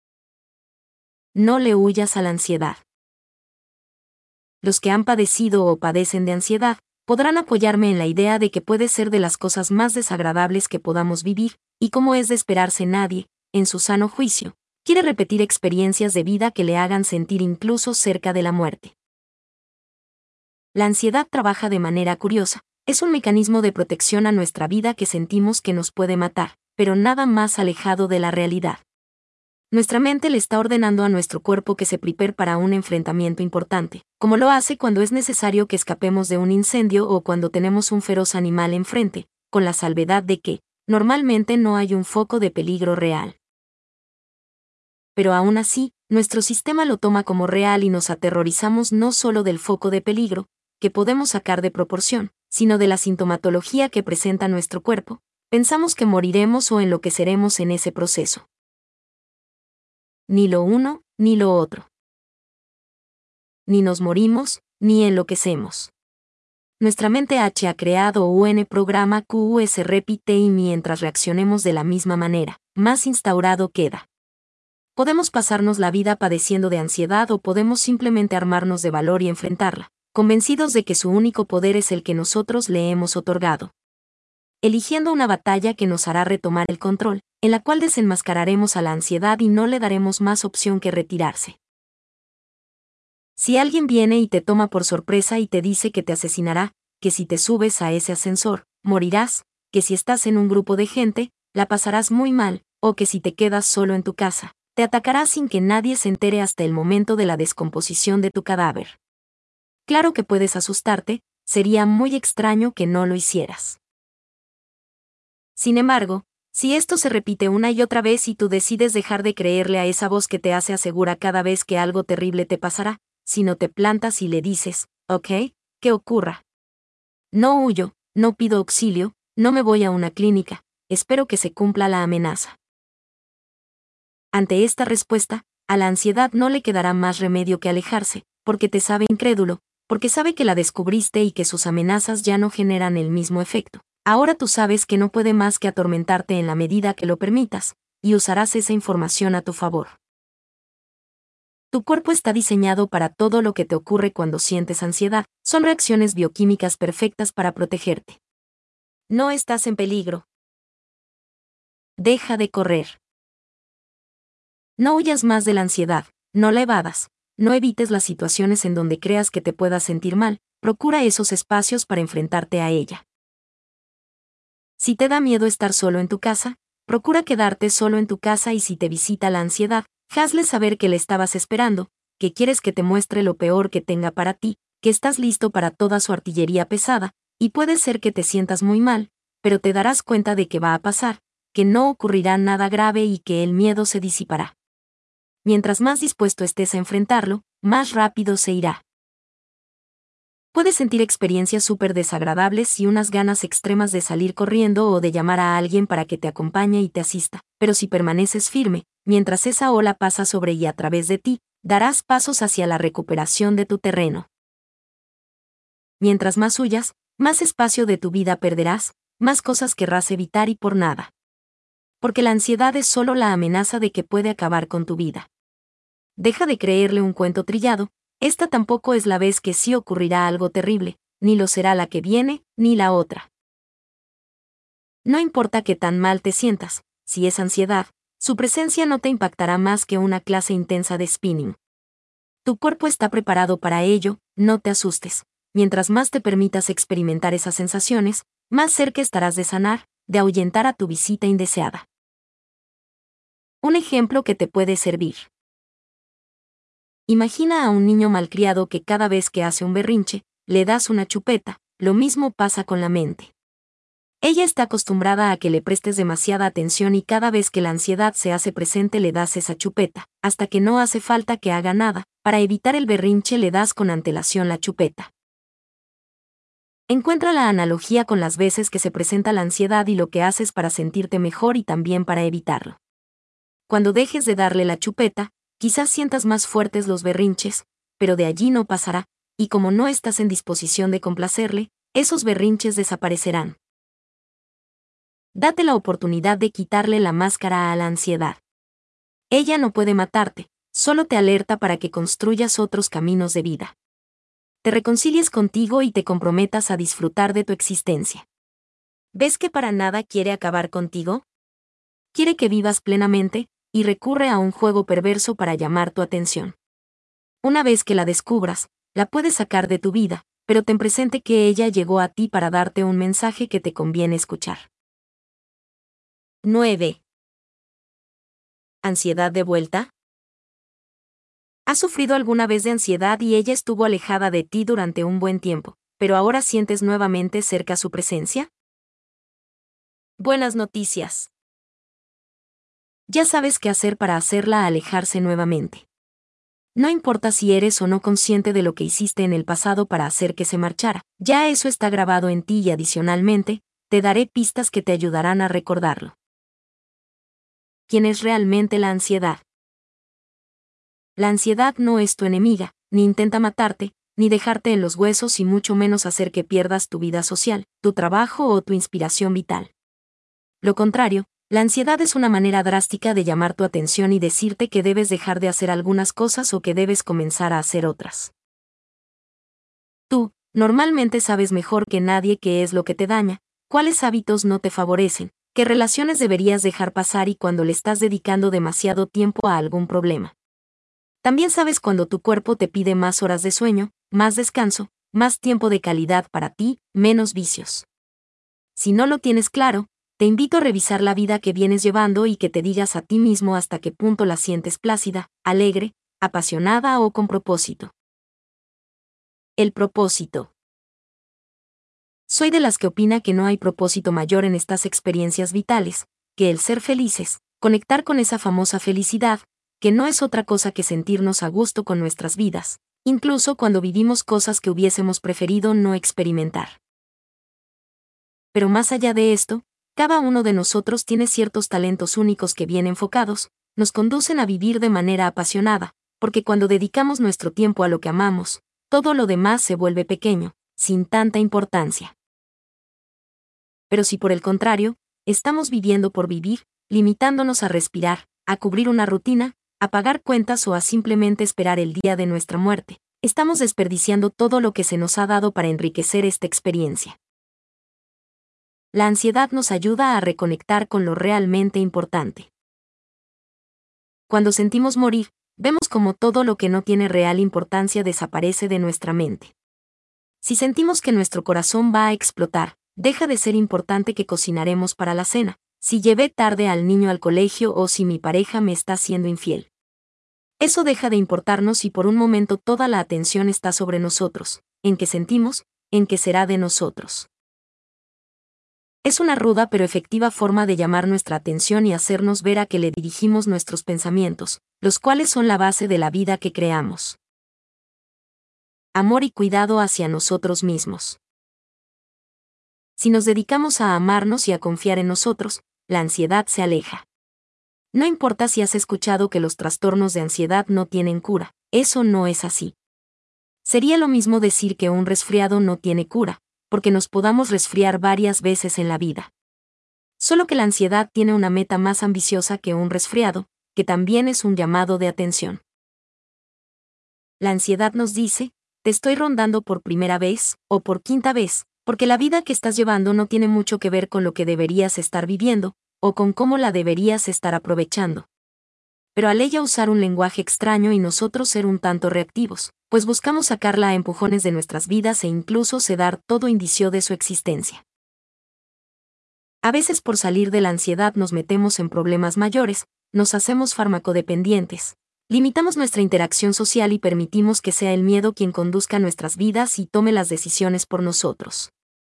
No le huyas a la ansiedad. Los que han padecido o padecen de ansiedad, podrán apoyarme en la idea de que puede ser de las cosas más desagradables que podamos vivir, y como es de esperarse nadie, en su sano juicio, quiere repetir experiencias de vida que le hagan sentir incluso cerca de la muerte. La ansiedad trabaja de manera curiosa, es un mecanismo de protección a nuestra vida que sentimos que nos puede matar, pero nada más alejado de la realidad. Nuestra mente le está ordenando a nuestro cuerpo que se prepare para un enfrentamiento importante, como lo hace cuando es necesario que escapemos de un incendio o cuando tenemos un feroz animal enfrente, con la salvedad de que, normalmente no hay un foco de peligro real. Pero aún así, nuestro sistema lo toma como real y nos aterrorizamos no solo del foco de peligro, que podemos sacar de proporción, sino de la sintomatología que presenta nuestro cuerpo, pensamos que moriremos o enloqueceremos en ese proceso. Ni lo uno, ni lo otro. Ni nos morimos, ni enloquecemos. Nuestra mente H ha creado un programa que se repite y mientras reaccionemos de la misma manera, más instaurado queda. Podemos pasarnos la vida padeciendo de ansiedad o podemos simplemente armarnos de valor y enfrentarla, convencidos de que su único poder es el que nosotros le hemos otorgado. Eligiendo una batalla que nos hará retomar el control, en la cual desenmascararemos a la ansiedad y no le daremos más opción que retirarse. Si alguien viene y te toma por sorpresa y te dice que te asesinará, que si te subes a ese ascensor, morirás, que si estás en un grupo de gente, la pasarás muy mal, o que si te quedas solo en tu casa, te atacará sin que nadie se entere hasta el momento de la descomposición de tu cadáver. Claro que puedes asustarte, sería muy extraño que no lo hicieras. Sin embargo, si esto se repite una y otra vez y tú decides dejar de creerle a esa voz que te hace asegura cada vez que algo terrible te pasará, si no te plantas y le dices, ok, que ocurra. No huyo, no pido auxilio, no me voy a una clínica, espero que se cumpla la amenaza. Ante esta respuesta, a la ansiedad no le quedará más remedio que alejarse, porque te sabe incrédulo, porque sabe que la descubriste y que sus amenazas ya no generan el mismo efecto. Ahora tú sabes que no puede más que atormentarte en la medida que lo permitas, y usarás esa información a tu favor. Tu cuerpo está diseñado para todo lo que te ocurre cuando sientes ansiedad, son reacciones bioquímicas perfectas para protegerte. No estás en peligro. Deja de correr. No huyas más de la ansiedad, no la evadas, no evites las situaciones en donde creas que te puedas sentir mal, procura esos espacios para enfrentarte a ella. Si te da miedo estar solo en tu casa, procura quedarte solo en tu casa y si te visita la ansiedad, hazle saber que le estabas esperando, que quieres que te muestre lo peor que tenga para ti, que estás listo para toda su artillería pesada, y puede ser que te sientas muy mal, pero te darás cuenta de que va a pasar, que no ocurrirá nada grave y que el miedo se disipará. Mientras más dispuesto estés a enfrentarlo, más rápido se irá. Puedes sentir experiencias súper desagradables y unas ganas extremas de salir corriendo o de llamar a alguien para que te acompañe y te asista, pero si permaneces firme, mientras esa ola pasa sobre y a través de ti, darás pasos hacia la recuperación de tu terreno. Mientras más huyas, más espacio de tu vida perderás, más cosas querrás evitar y por nada. Porque la ansiedad es solo la amenaza de que puede acabar con tu vida. Deja de creerle un cuento trillado. Esta tampoco es la vez que sí ocurrirá algo terrible, ni lo será la que viene, ni la otra. No importa qué tan mal te sientas, si es ansiedad, su presencia no te impactará más que una clase intensa de spinning. Tu cuerpo está preparado para ello, no te asustes. Mientras más te permitas experimentar esas sensaciones, más cerca estarás de sanar, de ahuyentar a tu visita indeseada. Un ejemplo que te puede servir. Imagina a un niño malcriado que cada vez que hace un berrinche, le das una chupeta. Lo mismo pasa con la mente. Ella está acostumbrada a que le prestes demasiada atención y cada vez que la ansiedad se hace presente le das esa chupeta, hasta que no hace falta que haga nada. Para evitar el berrinche le das con antelación la chupeta. Encuentra la analogía con las veces que se presenta la ansiedad y lo que haces para sentirte mejor y también para evitarlo. Cuando dejes de darle la chupeta, quizás sientas más fuertes los berrinches, pero de allí no pasará, y como no estás en disposición de complacerle, esos berrinches desaparecerán. Date la oportunidad de quitarle la máscara a la ansiedad. Ella no puede matarte, solo te alerta para que construyas otros caminos de vida. Te reconcilies contigo y te comprometas a disfrutar de tu existencia. ¿Ves que para nada quiere acabar contigo? Quiere que vivas plenamente, y recurre a un juego perverso para llamar tu atención. Una vez que la descubras, la puedes sacar de tu vida, pero ten presente que ella llegó a ti para darte un mensaje que te conviene escuchar. 9. ¿Ansiedad de vuelta? ¿Has sufrido alguna vez de ansiedad y ella estuvo alejada de ti durante un buen tiempo, pero ahora sientes nuevamente cerca su presencia? Buenas noticias. Ya sabes qué hacer para hacerla alejarse nuevamente. No importa si eres o no consciente de lo que hiciste en el pasado para hacer que se marchara, ya eso está grabado en ti y adicionalmente, te daré pistas que te ayudarán a recordarlo. ¿Quién es realmente la ansiedad? La ansiedad no es tu enemiga, ni intenta matarte, ni dejarte en los huesos y mucho menos hacer que pierdas tu vida social, tu trabajo o tu inspiración vital. Lo contrario, la ansiedad es una manera drástica de llamar tu atención y decirte que debes dejar de hacer algunas cosas o que debes comenzar a hacer otras. Tú, normalmente sabes mejor que nadie qué es lo que te daña, cuáles hábitos no te favorecen, qué relaciones deberías dejar pasar y cuando le estás dedicando demasiado tiempo a algún problema. También sabes cuando tu cuerpo te pide más horas de sueño, más descanso, más tiempo de calidad para ti, menos vicios. Si no lo tienes claro, te invito a revisar la vida que vienes llevando y que te digas a ti mismo hasta qué punto la sientes plácida, alegre, apasionada o con propósito. El propósito. Soy de las que opina que no hay propósito mayor en estas experiencias vitales, que el ser felices, conectar con esa famosa felicidad, que no es otra cosa que sentirnos a gusto con nuestras vidas, incluso cuando vivimos cosas que hubiésemos preferido no experimentar. Pero más allá de esto, cada uno de nosotros tiene ciertos talentos únicos que bien enfocados, nos conducen a vivir de manera apasionada, porque cuando dedicamos nuestro tiempo a lo que amamos, todo lo demás se vuelve pequeño, sin tanta importancia. Pero si por el contrario, estamos viviendo por vivir, limitándonos a respirar, a cubrir una rutina, a pagar cuentas o a simplemente esperar el día de nuestra muerte, estamos desperdiciando todo lo que se nos ha dado para enriquecer esta experiencia. La ansiedad nos ayuda a reconectar con lo realmente importante. Cuando sentimos morir, vemos como todo lo que no tiene real importancia desaparece de nuestra mente. Si sentimos que nuestro corazón va a explotar, deja de ser importante que cocinaremos para la cena, si llevé tarde al niño al colegio o si mi pareja me está siendo infiel. Eso deja de importarnos y por un momento toda la atención está sobre nosotros, en qué sentimos, en qué será de nosotros. Es una ruda pero efectiva forma de llamar nuestra atención y hacernos ver a qué le dirigimos nuestros pensamientos, los cuales son la base de la vida que creamos. amor y cuidado hacia nosotros mismos. Si nos dedicamos a amarnos y a confiar en nosotros, la ansiedad se aleja. No importa si has escuchado que los trastornos de ansiedad no tienen cura, eso no es así. Sería lo mismo decir que un resfriado no tiene cura, porque nos podamos resfriar varias veces en la vida. Solo que la ansiedad tiene una meta más ambiciosa que un resfriado, que también es un llamado de atención. La ansiedad nos dice, te estoy rondando por primera vez, o por quinta vez, porque la vida que estás llevando no tiene mucho que ver con lo que deberías estar viviendo, o con cómo la deberías estar aprovechando. Pero al ella usar un lenguaje extraño y nosotros ser un tanto reactivos, pues buscamos sacarla a empujones de nuestras vidas e incluso sedar todo indicio de su existencia. A veces por salir de la ansiedad nos metemos en problemas mayores, nos hacemos farmacodependientes, limitamos nuestra interacción social y permitimos que sea el miedo quien conduzca nuestras vidas y tome las decisiones por nosotros.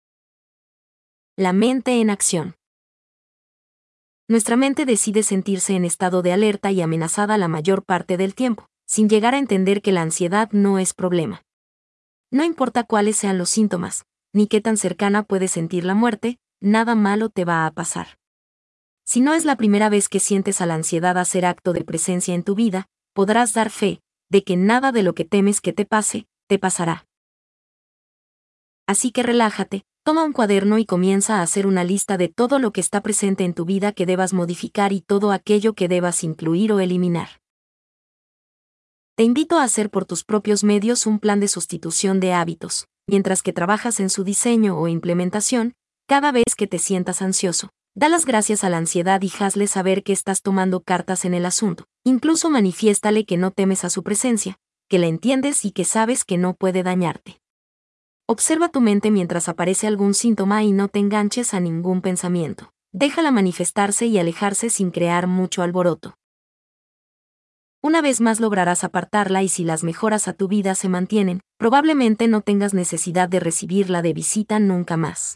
La mente en acción. Nuestra mente decide sentirse en estado de alerta y amenazada la mayor parte del tiempo, sin llegar a entender que la ansiedad no es problema. No importa cuáles sean los síntomas, ni qué tan cercana puedes sentir la muerte, nada malo te va a pasar. Si no es la primera vez que sientes a la ansiedad hacer acto de presencia en tu vida, podrás dar fe de que nada de lo que temes que te pase, te pasará. Así que relájate, toma un cuaderno y comienza a hacer una lista de todo lo que está presente en tu vida que debas modificar y todo aquello que debas incluir o eliminar. Te invito a hacer por tus propios medios un plan de sustitución de hábitos, mientras que trabajas en su diseño o implementación. Cada vez que te sientas ansioso, da las gracias a la ansiedad y hazle saber que estás tomando cartas en el asunto. Incluso manifiéstale que no temes a su presencia, que la entiendes y que sabes que no puede dañarte. Observa tu mente mientras aparece algún síntoma y no te enganches a ningún pensamiento. Déjala manifestarse y alejarse sin crear mucho alboroto. Una vez más lograrás apartarla y si las mejoras a tu vida se mantienen, probablemente no tengas necesidad de recibirla de visita nunca más.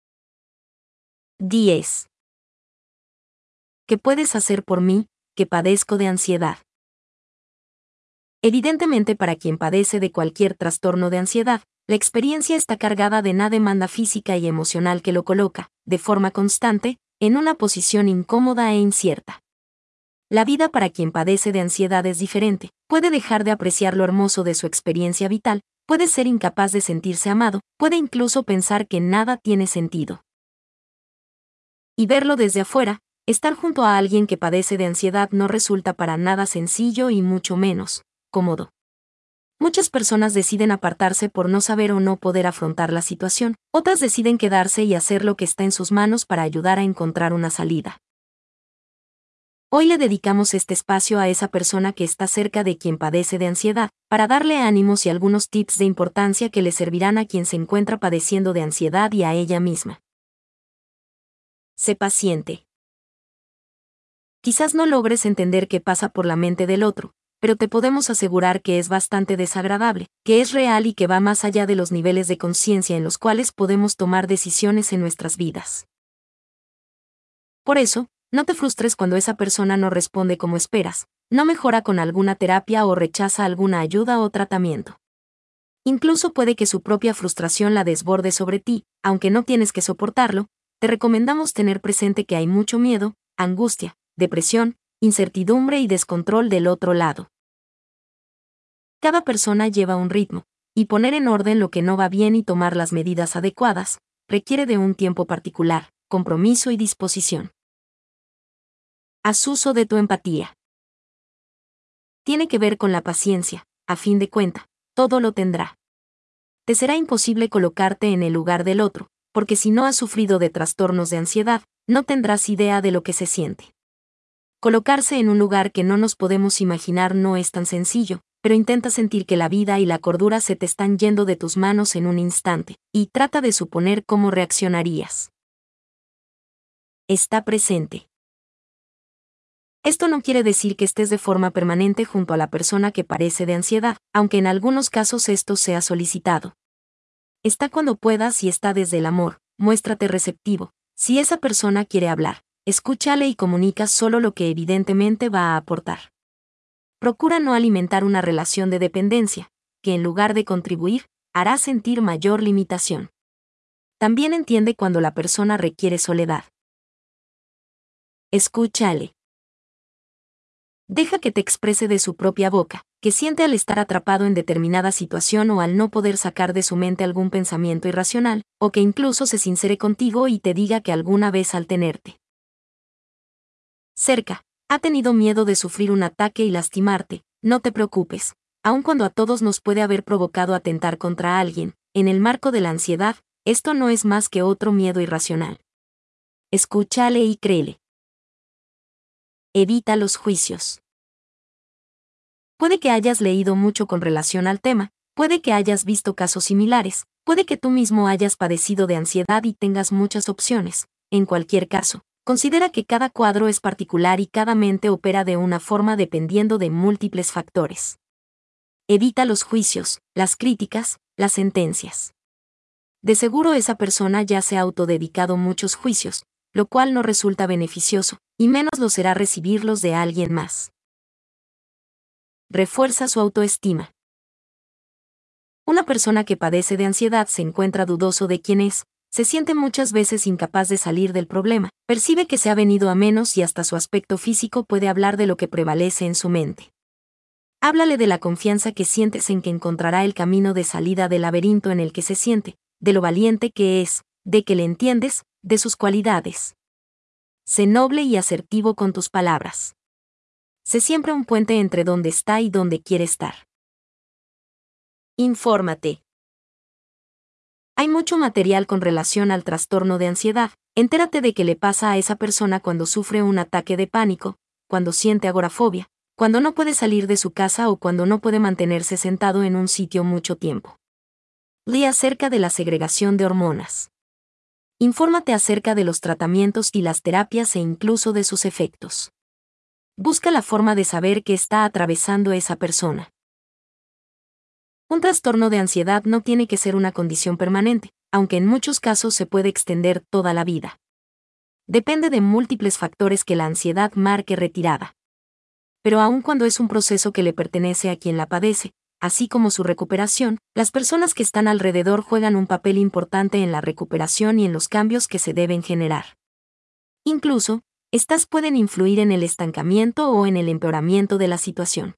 10. ¿Qué puedes hacer por mí, que padezco de ansiedad? Evidentemente, para quien padece de cualquier trastorno de ansiedad, la experiencia está cargada de una demanda física y emocional que lo coloca, de forma constante, en una posición incómoda e incierta. La vida para quien padece de ansiedad es diferente, puede dejar de apreciar lo hermoso de su experiencia vital, puede ser incapaz de sentirse amado, puede incluso pensar que nada tiene sentido. Y verlo desde afuera, estar junto a alguien que padece de ansiedad no resulta para nada sencillo y mucho menos cómodo. Muchas personas deciden apartarse por no saber o no poder afrontar la situación, otras deciden quedarse y hacer lo que está en sus manos para ayudar a encontrar una salida. Hoy le dedicamos este espacio a esa persona que está cerca de quien padece de ansiedad, para darle ánimos y algunos tips de importancia que le servirán a quien se encuentra padeciendo de ansiedad y a ella misma. Sé paciente. Quizás no logres entender qué pasa por la mente del otro, pero te podemos asegurar que es bastante desagradable, que es real y que va más allá de los niveles de conciencia en los cuales podemos tomar decisiones en nuestras vidas. Por eso, no te frustres cuando esa persona no responde como esperas, no mejora con alguna terapia o rechaza alguna ayuda o tratamiento. Incluso puede que su propia frustración la desborde sobre ti, aunque no tienes que soportarlo, te recomendamos tener presente que hay mucho miedo, angustia, depresión, incertidumbre y descontrol del otro lado. Cada persona lleva un ritmo, y poner en orden lo que no va bien y tomar las medidas adecuadas, requiere de un tiempo particular, compromiso y disposición. Haz uso de tu empatía. Tiene que ver con la paciencia, a fin de cuentas, todo lo tendrá. Te será imposible colocarte en el lugar del otro, porque si no has sufrido de trastornos de ansiedad, no tendrás idea de lo que se siente. Colocarse en un lugar que no nos podemos imaginar no es tan sencillo, pero intenta sentir que la vida y la cordura se te están yendo de tus manos en un instante, y trata de suponer cómo reaccionarías. Está presente. Esto no quiere decir que estés de forma permanente junto a la persona que padece de ansiedad, aunque en algunos casos esto sea solicitado. Está cuando puedas y está desde el amor, muéstrate receptivo. Si esa persona quiere hablar, escúchale y comunica solo lo que evidentemente va a aportar. Procura no alimentar una relación de dependencia, que en lugar de contribuir, hará sentir mayor limitación. También entiende cuando la persona requiere soledad. Escúchale. Deja que te exprese de su propia boca, que siente al estar atrapado en determinada situación o al no poder sacar de su mente algún pensamiento irracional, o que incluso se sincere contigo y te diga que alguna vez al tenerte cerca, ha tenido miedo de sufrir un ataque y lastimarte. No te preocupes, aun cuando a todos nos puede haber provocado atentar contra alguien, en el marco de la ansiedad, esto no es más que otro miedo irracional. Escúchale y créele. Evita los juicios. Puede que hayas leído mucho con relación al tema, puede que hayas visto casos similares, puede que tú mismo hayas padecido de ansiedad y tengas muchas opciones. En cualquier caso, considera que cada cuadro es particular y cada mente opera de una forma dependiendo de múltiples factores. Evita los juicios, las críticas, las sentencias. De seguro esa persona ya se ha autodedicado muchos juicios, lo cual no resulta beneficioso, y menos lo será recibirlos de alguien más. Refuerza su autoestima. Una persona que padece de ansiedad se encuentra dudoso de quién es, se siente muchas veces incapaz de salir del problema, percibe que se ha venido a menos y hasta su aspecto físico puede hablar de lo que prevalece en su mente. Háblale de la confianza que sientes en que encontrará el camino de salida del laberinto en el que se siente, de lo valiente que es, de que le entiendes, de sus cualidades. Sé noble y asertivo con tus palabras. Sé siempre un puente entre donde está y donde quiere estar. Infórmate. Hay mucho material con relación al trastorno de ansiedad. Entérate de qué le pasa a esa persona cuando sufre un ataque de pánico, cuando siente agorafobia, cuando no puede salir de su casa o cuando no puede mantenerse sentado en un sitio mucho tiempo. Lee acerca de la segregación de hormonas. Infórmate acerca de los tratamientos y las terapias e incluso de sus efectos. Busca la forma de saber qué está atravesando esa persona. Un trastorno de ansiedad no tiene que ser una condición permanente, aunque en muchos casos se puede extender toda la vida. Depende de múltiples factores que la ansiedad marque retirada. Pero aun cuando es un proceso que le pertenece a quien la padece, así como su recuperación, las personas que están alrededor juegan un papel importante en la recuperación y en los cambios que se deben generar. Incluso, estas pueden influir en el estancamiento o en el empeoramiento de la situación.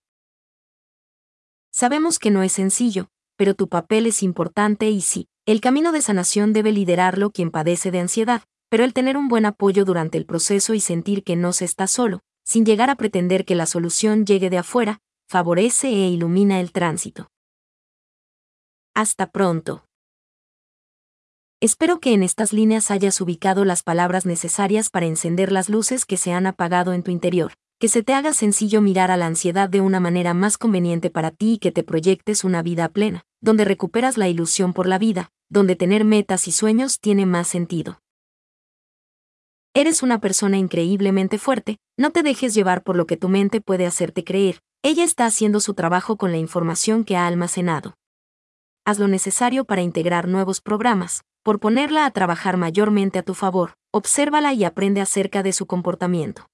Sabemos que no es sencillo, pero tu papel es importante y sí, el camino de sanación debe liderarlo quien padece de ansiedad, pero el tener un buen apoyo durante el proceso y sentir que no se está solo, sin llegar a pretender que la solución llegue de afuera, favorece e ilumina el tránsito. Hasta pronto. Espero que en estas líneas hayas ubicado las palabras necesarias para encender las luces que se han apagado en tu interior, que se te haga sencillo mirar a la ansiedad de una manera más conveniente para ti y que te proyectes una vida plena, donde recuperas la ilusión por la vida, donde tener metas y sueños tiene más sentido. Eres una persona increíblemente fuerte, no te dejes llevar por lo que tu mente puede hacerte creer, ella está haciendo su trabajo con la información que ha almacenado. Haz lo necesario para integrar nuevos programas, por ponerla a trabajar mayormente a tu favor, obsérvala y aprende acerca de su comportamiento.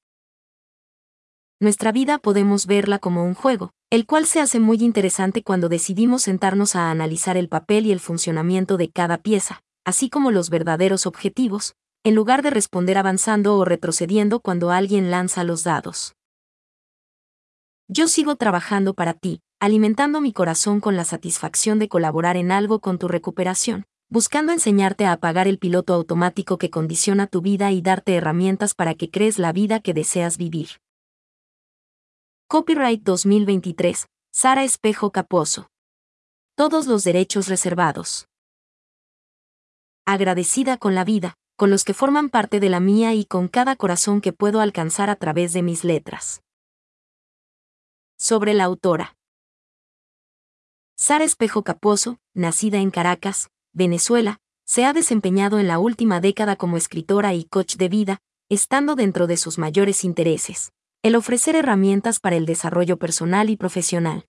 Nuestra vida podemos verla como un juego, el cual se hace muy interesante cuando decidimos sentarnos a analizar el papel y el funcionamiento de cada pieza, así como los verdaderos objetivos, en lugar de responder avanzando o retrocediendo cuando alguien lanza los dados. Yo sigo trabajando para ti, alimentando mi corazón con la satisfacción de colaborar en algo con tu recuperación, buscando enseñarte a apagar el piloto automático que condiciona tu vida y darte herramientas para que crees la vida que deseas vivir. Copyright 2023, Sara Espejo Capozzo. Todos los derechos reservados. Agradecida con la vida, con los que forman parte de la mía y con cada corazón que puedo alcanzar a través de mis letras. Sobre la autora. Sara Espejo Capozzo, nacida en Caracas, Venezuela, se ha desempeñado en la última década como escritora y coach de vida, estando dentro de sus mayores intereses, el ofrecer herramientas para el desarrollo personal y profesional.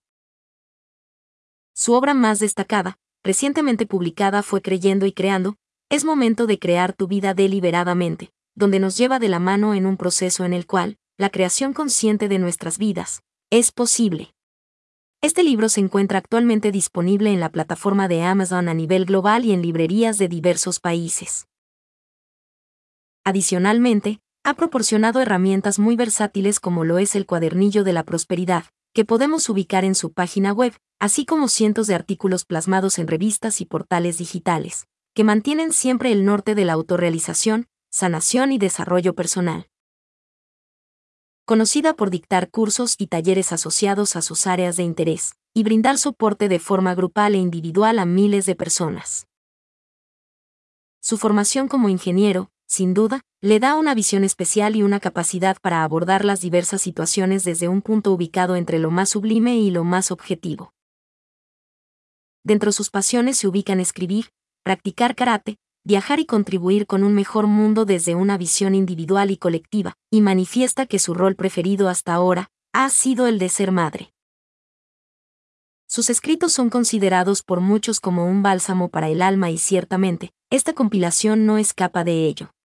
Su obra más destacada, recientemente publicada, fue Creyendo y Creando, es momento de crear tu vida deliberadamente, donde nos lleva de la mano en un proceso en el cual, la creación consciente de nuestras vidas, es posible. Este libro se encuentra actualmente disponible en la plataforma de Amazon a nivel global y en librerías de diversos países. Adicionalmente, ha proporcionado herramientas muy versátiles como lo es el Cuadernillo de la Prosperidad, que podemos ubicar en su página web, así como cientos de artículos plasmados en revistas y portales digitales, que mantienen siempre el norte de la autorrealización, sanación y desarrollo personal. Conocida por dictar cursos y talleres asociados a sus áreas de interés, y brindar soporte de forma grupal e individual a miles de personas. Su formación como ingeniero, sin duda, le da una visión especial y una capacidad para abordar las diversas situaciones desde un punto ubicado entre lo más sublime y lo más objetivo. Dentro de sus pasiones se ubican escribir, practicar karate, viajar y contribuir con un mejor mundo desde una visión individual y colectiva, y manifiesta que su rol preferido hasta ahora ha sido el de ser madre. Sus escritos son considerados por muchos como un bálsamo para el alma y ciertamente, esta compilación no escapa de ello.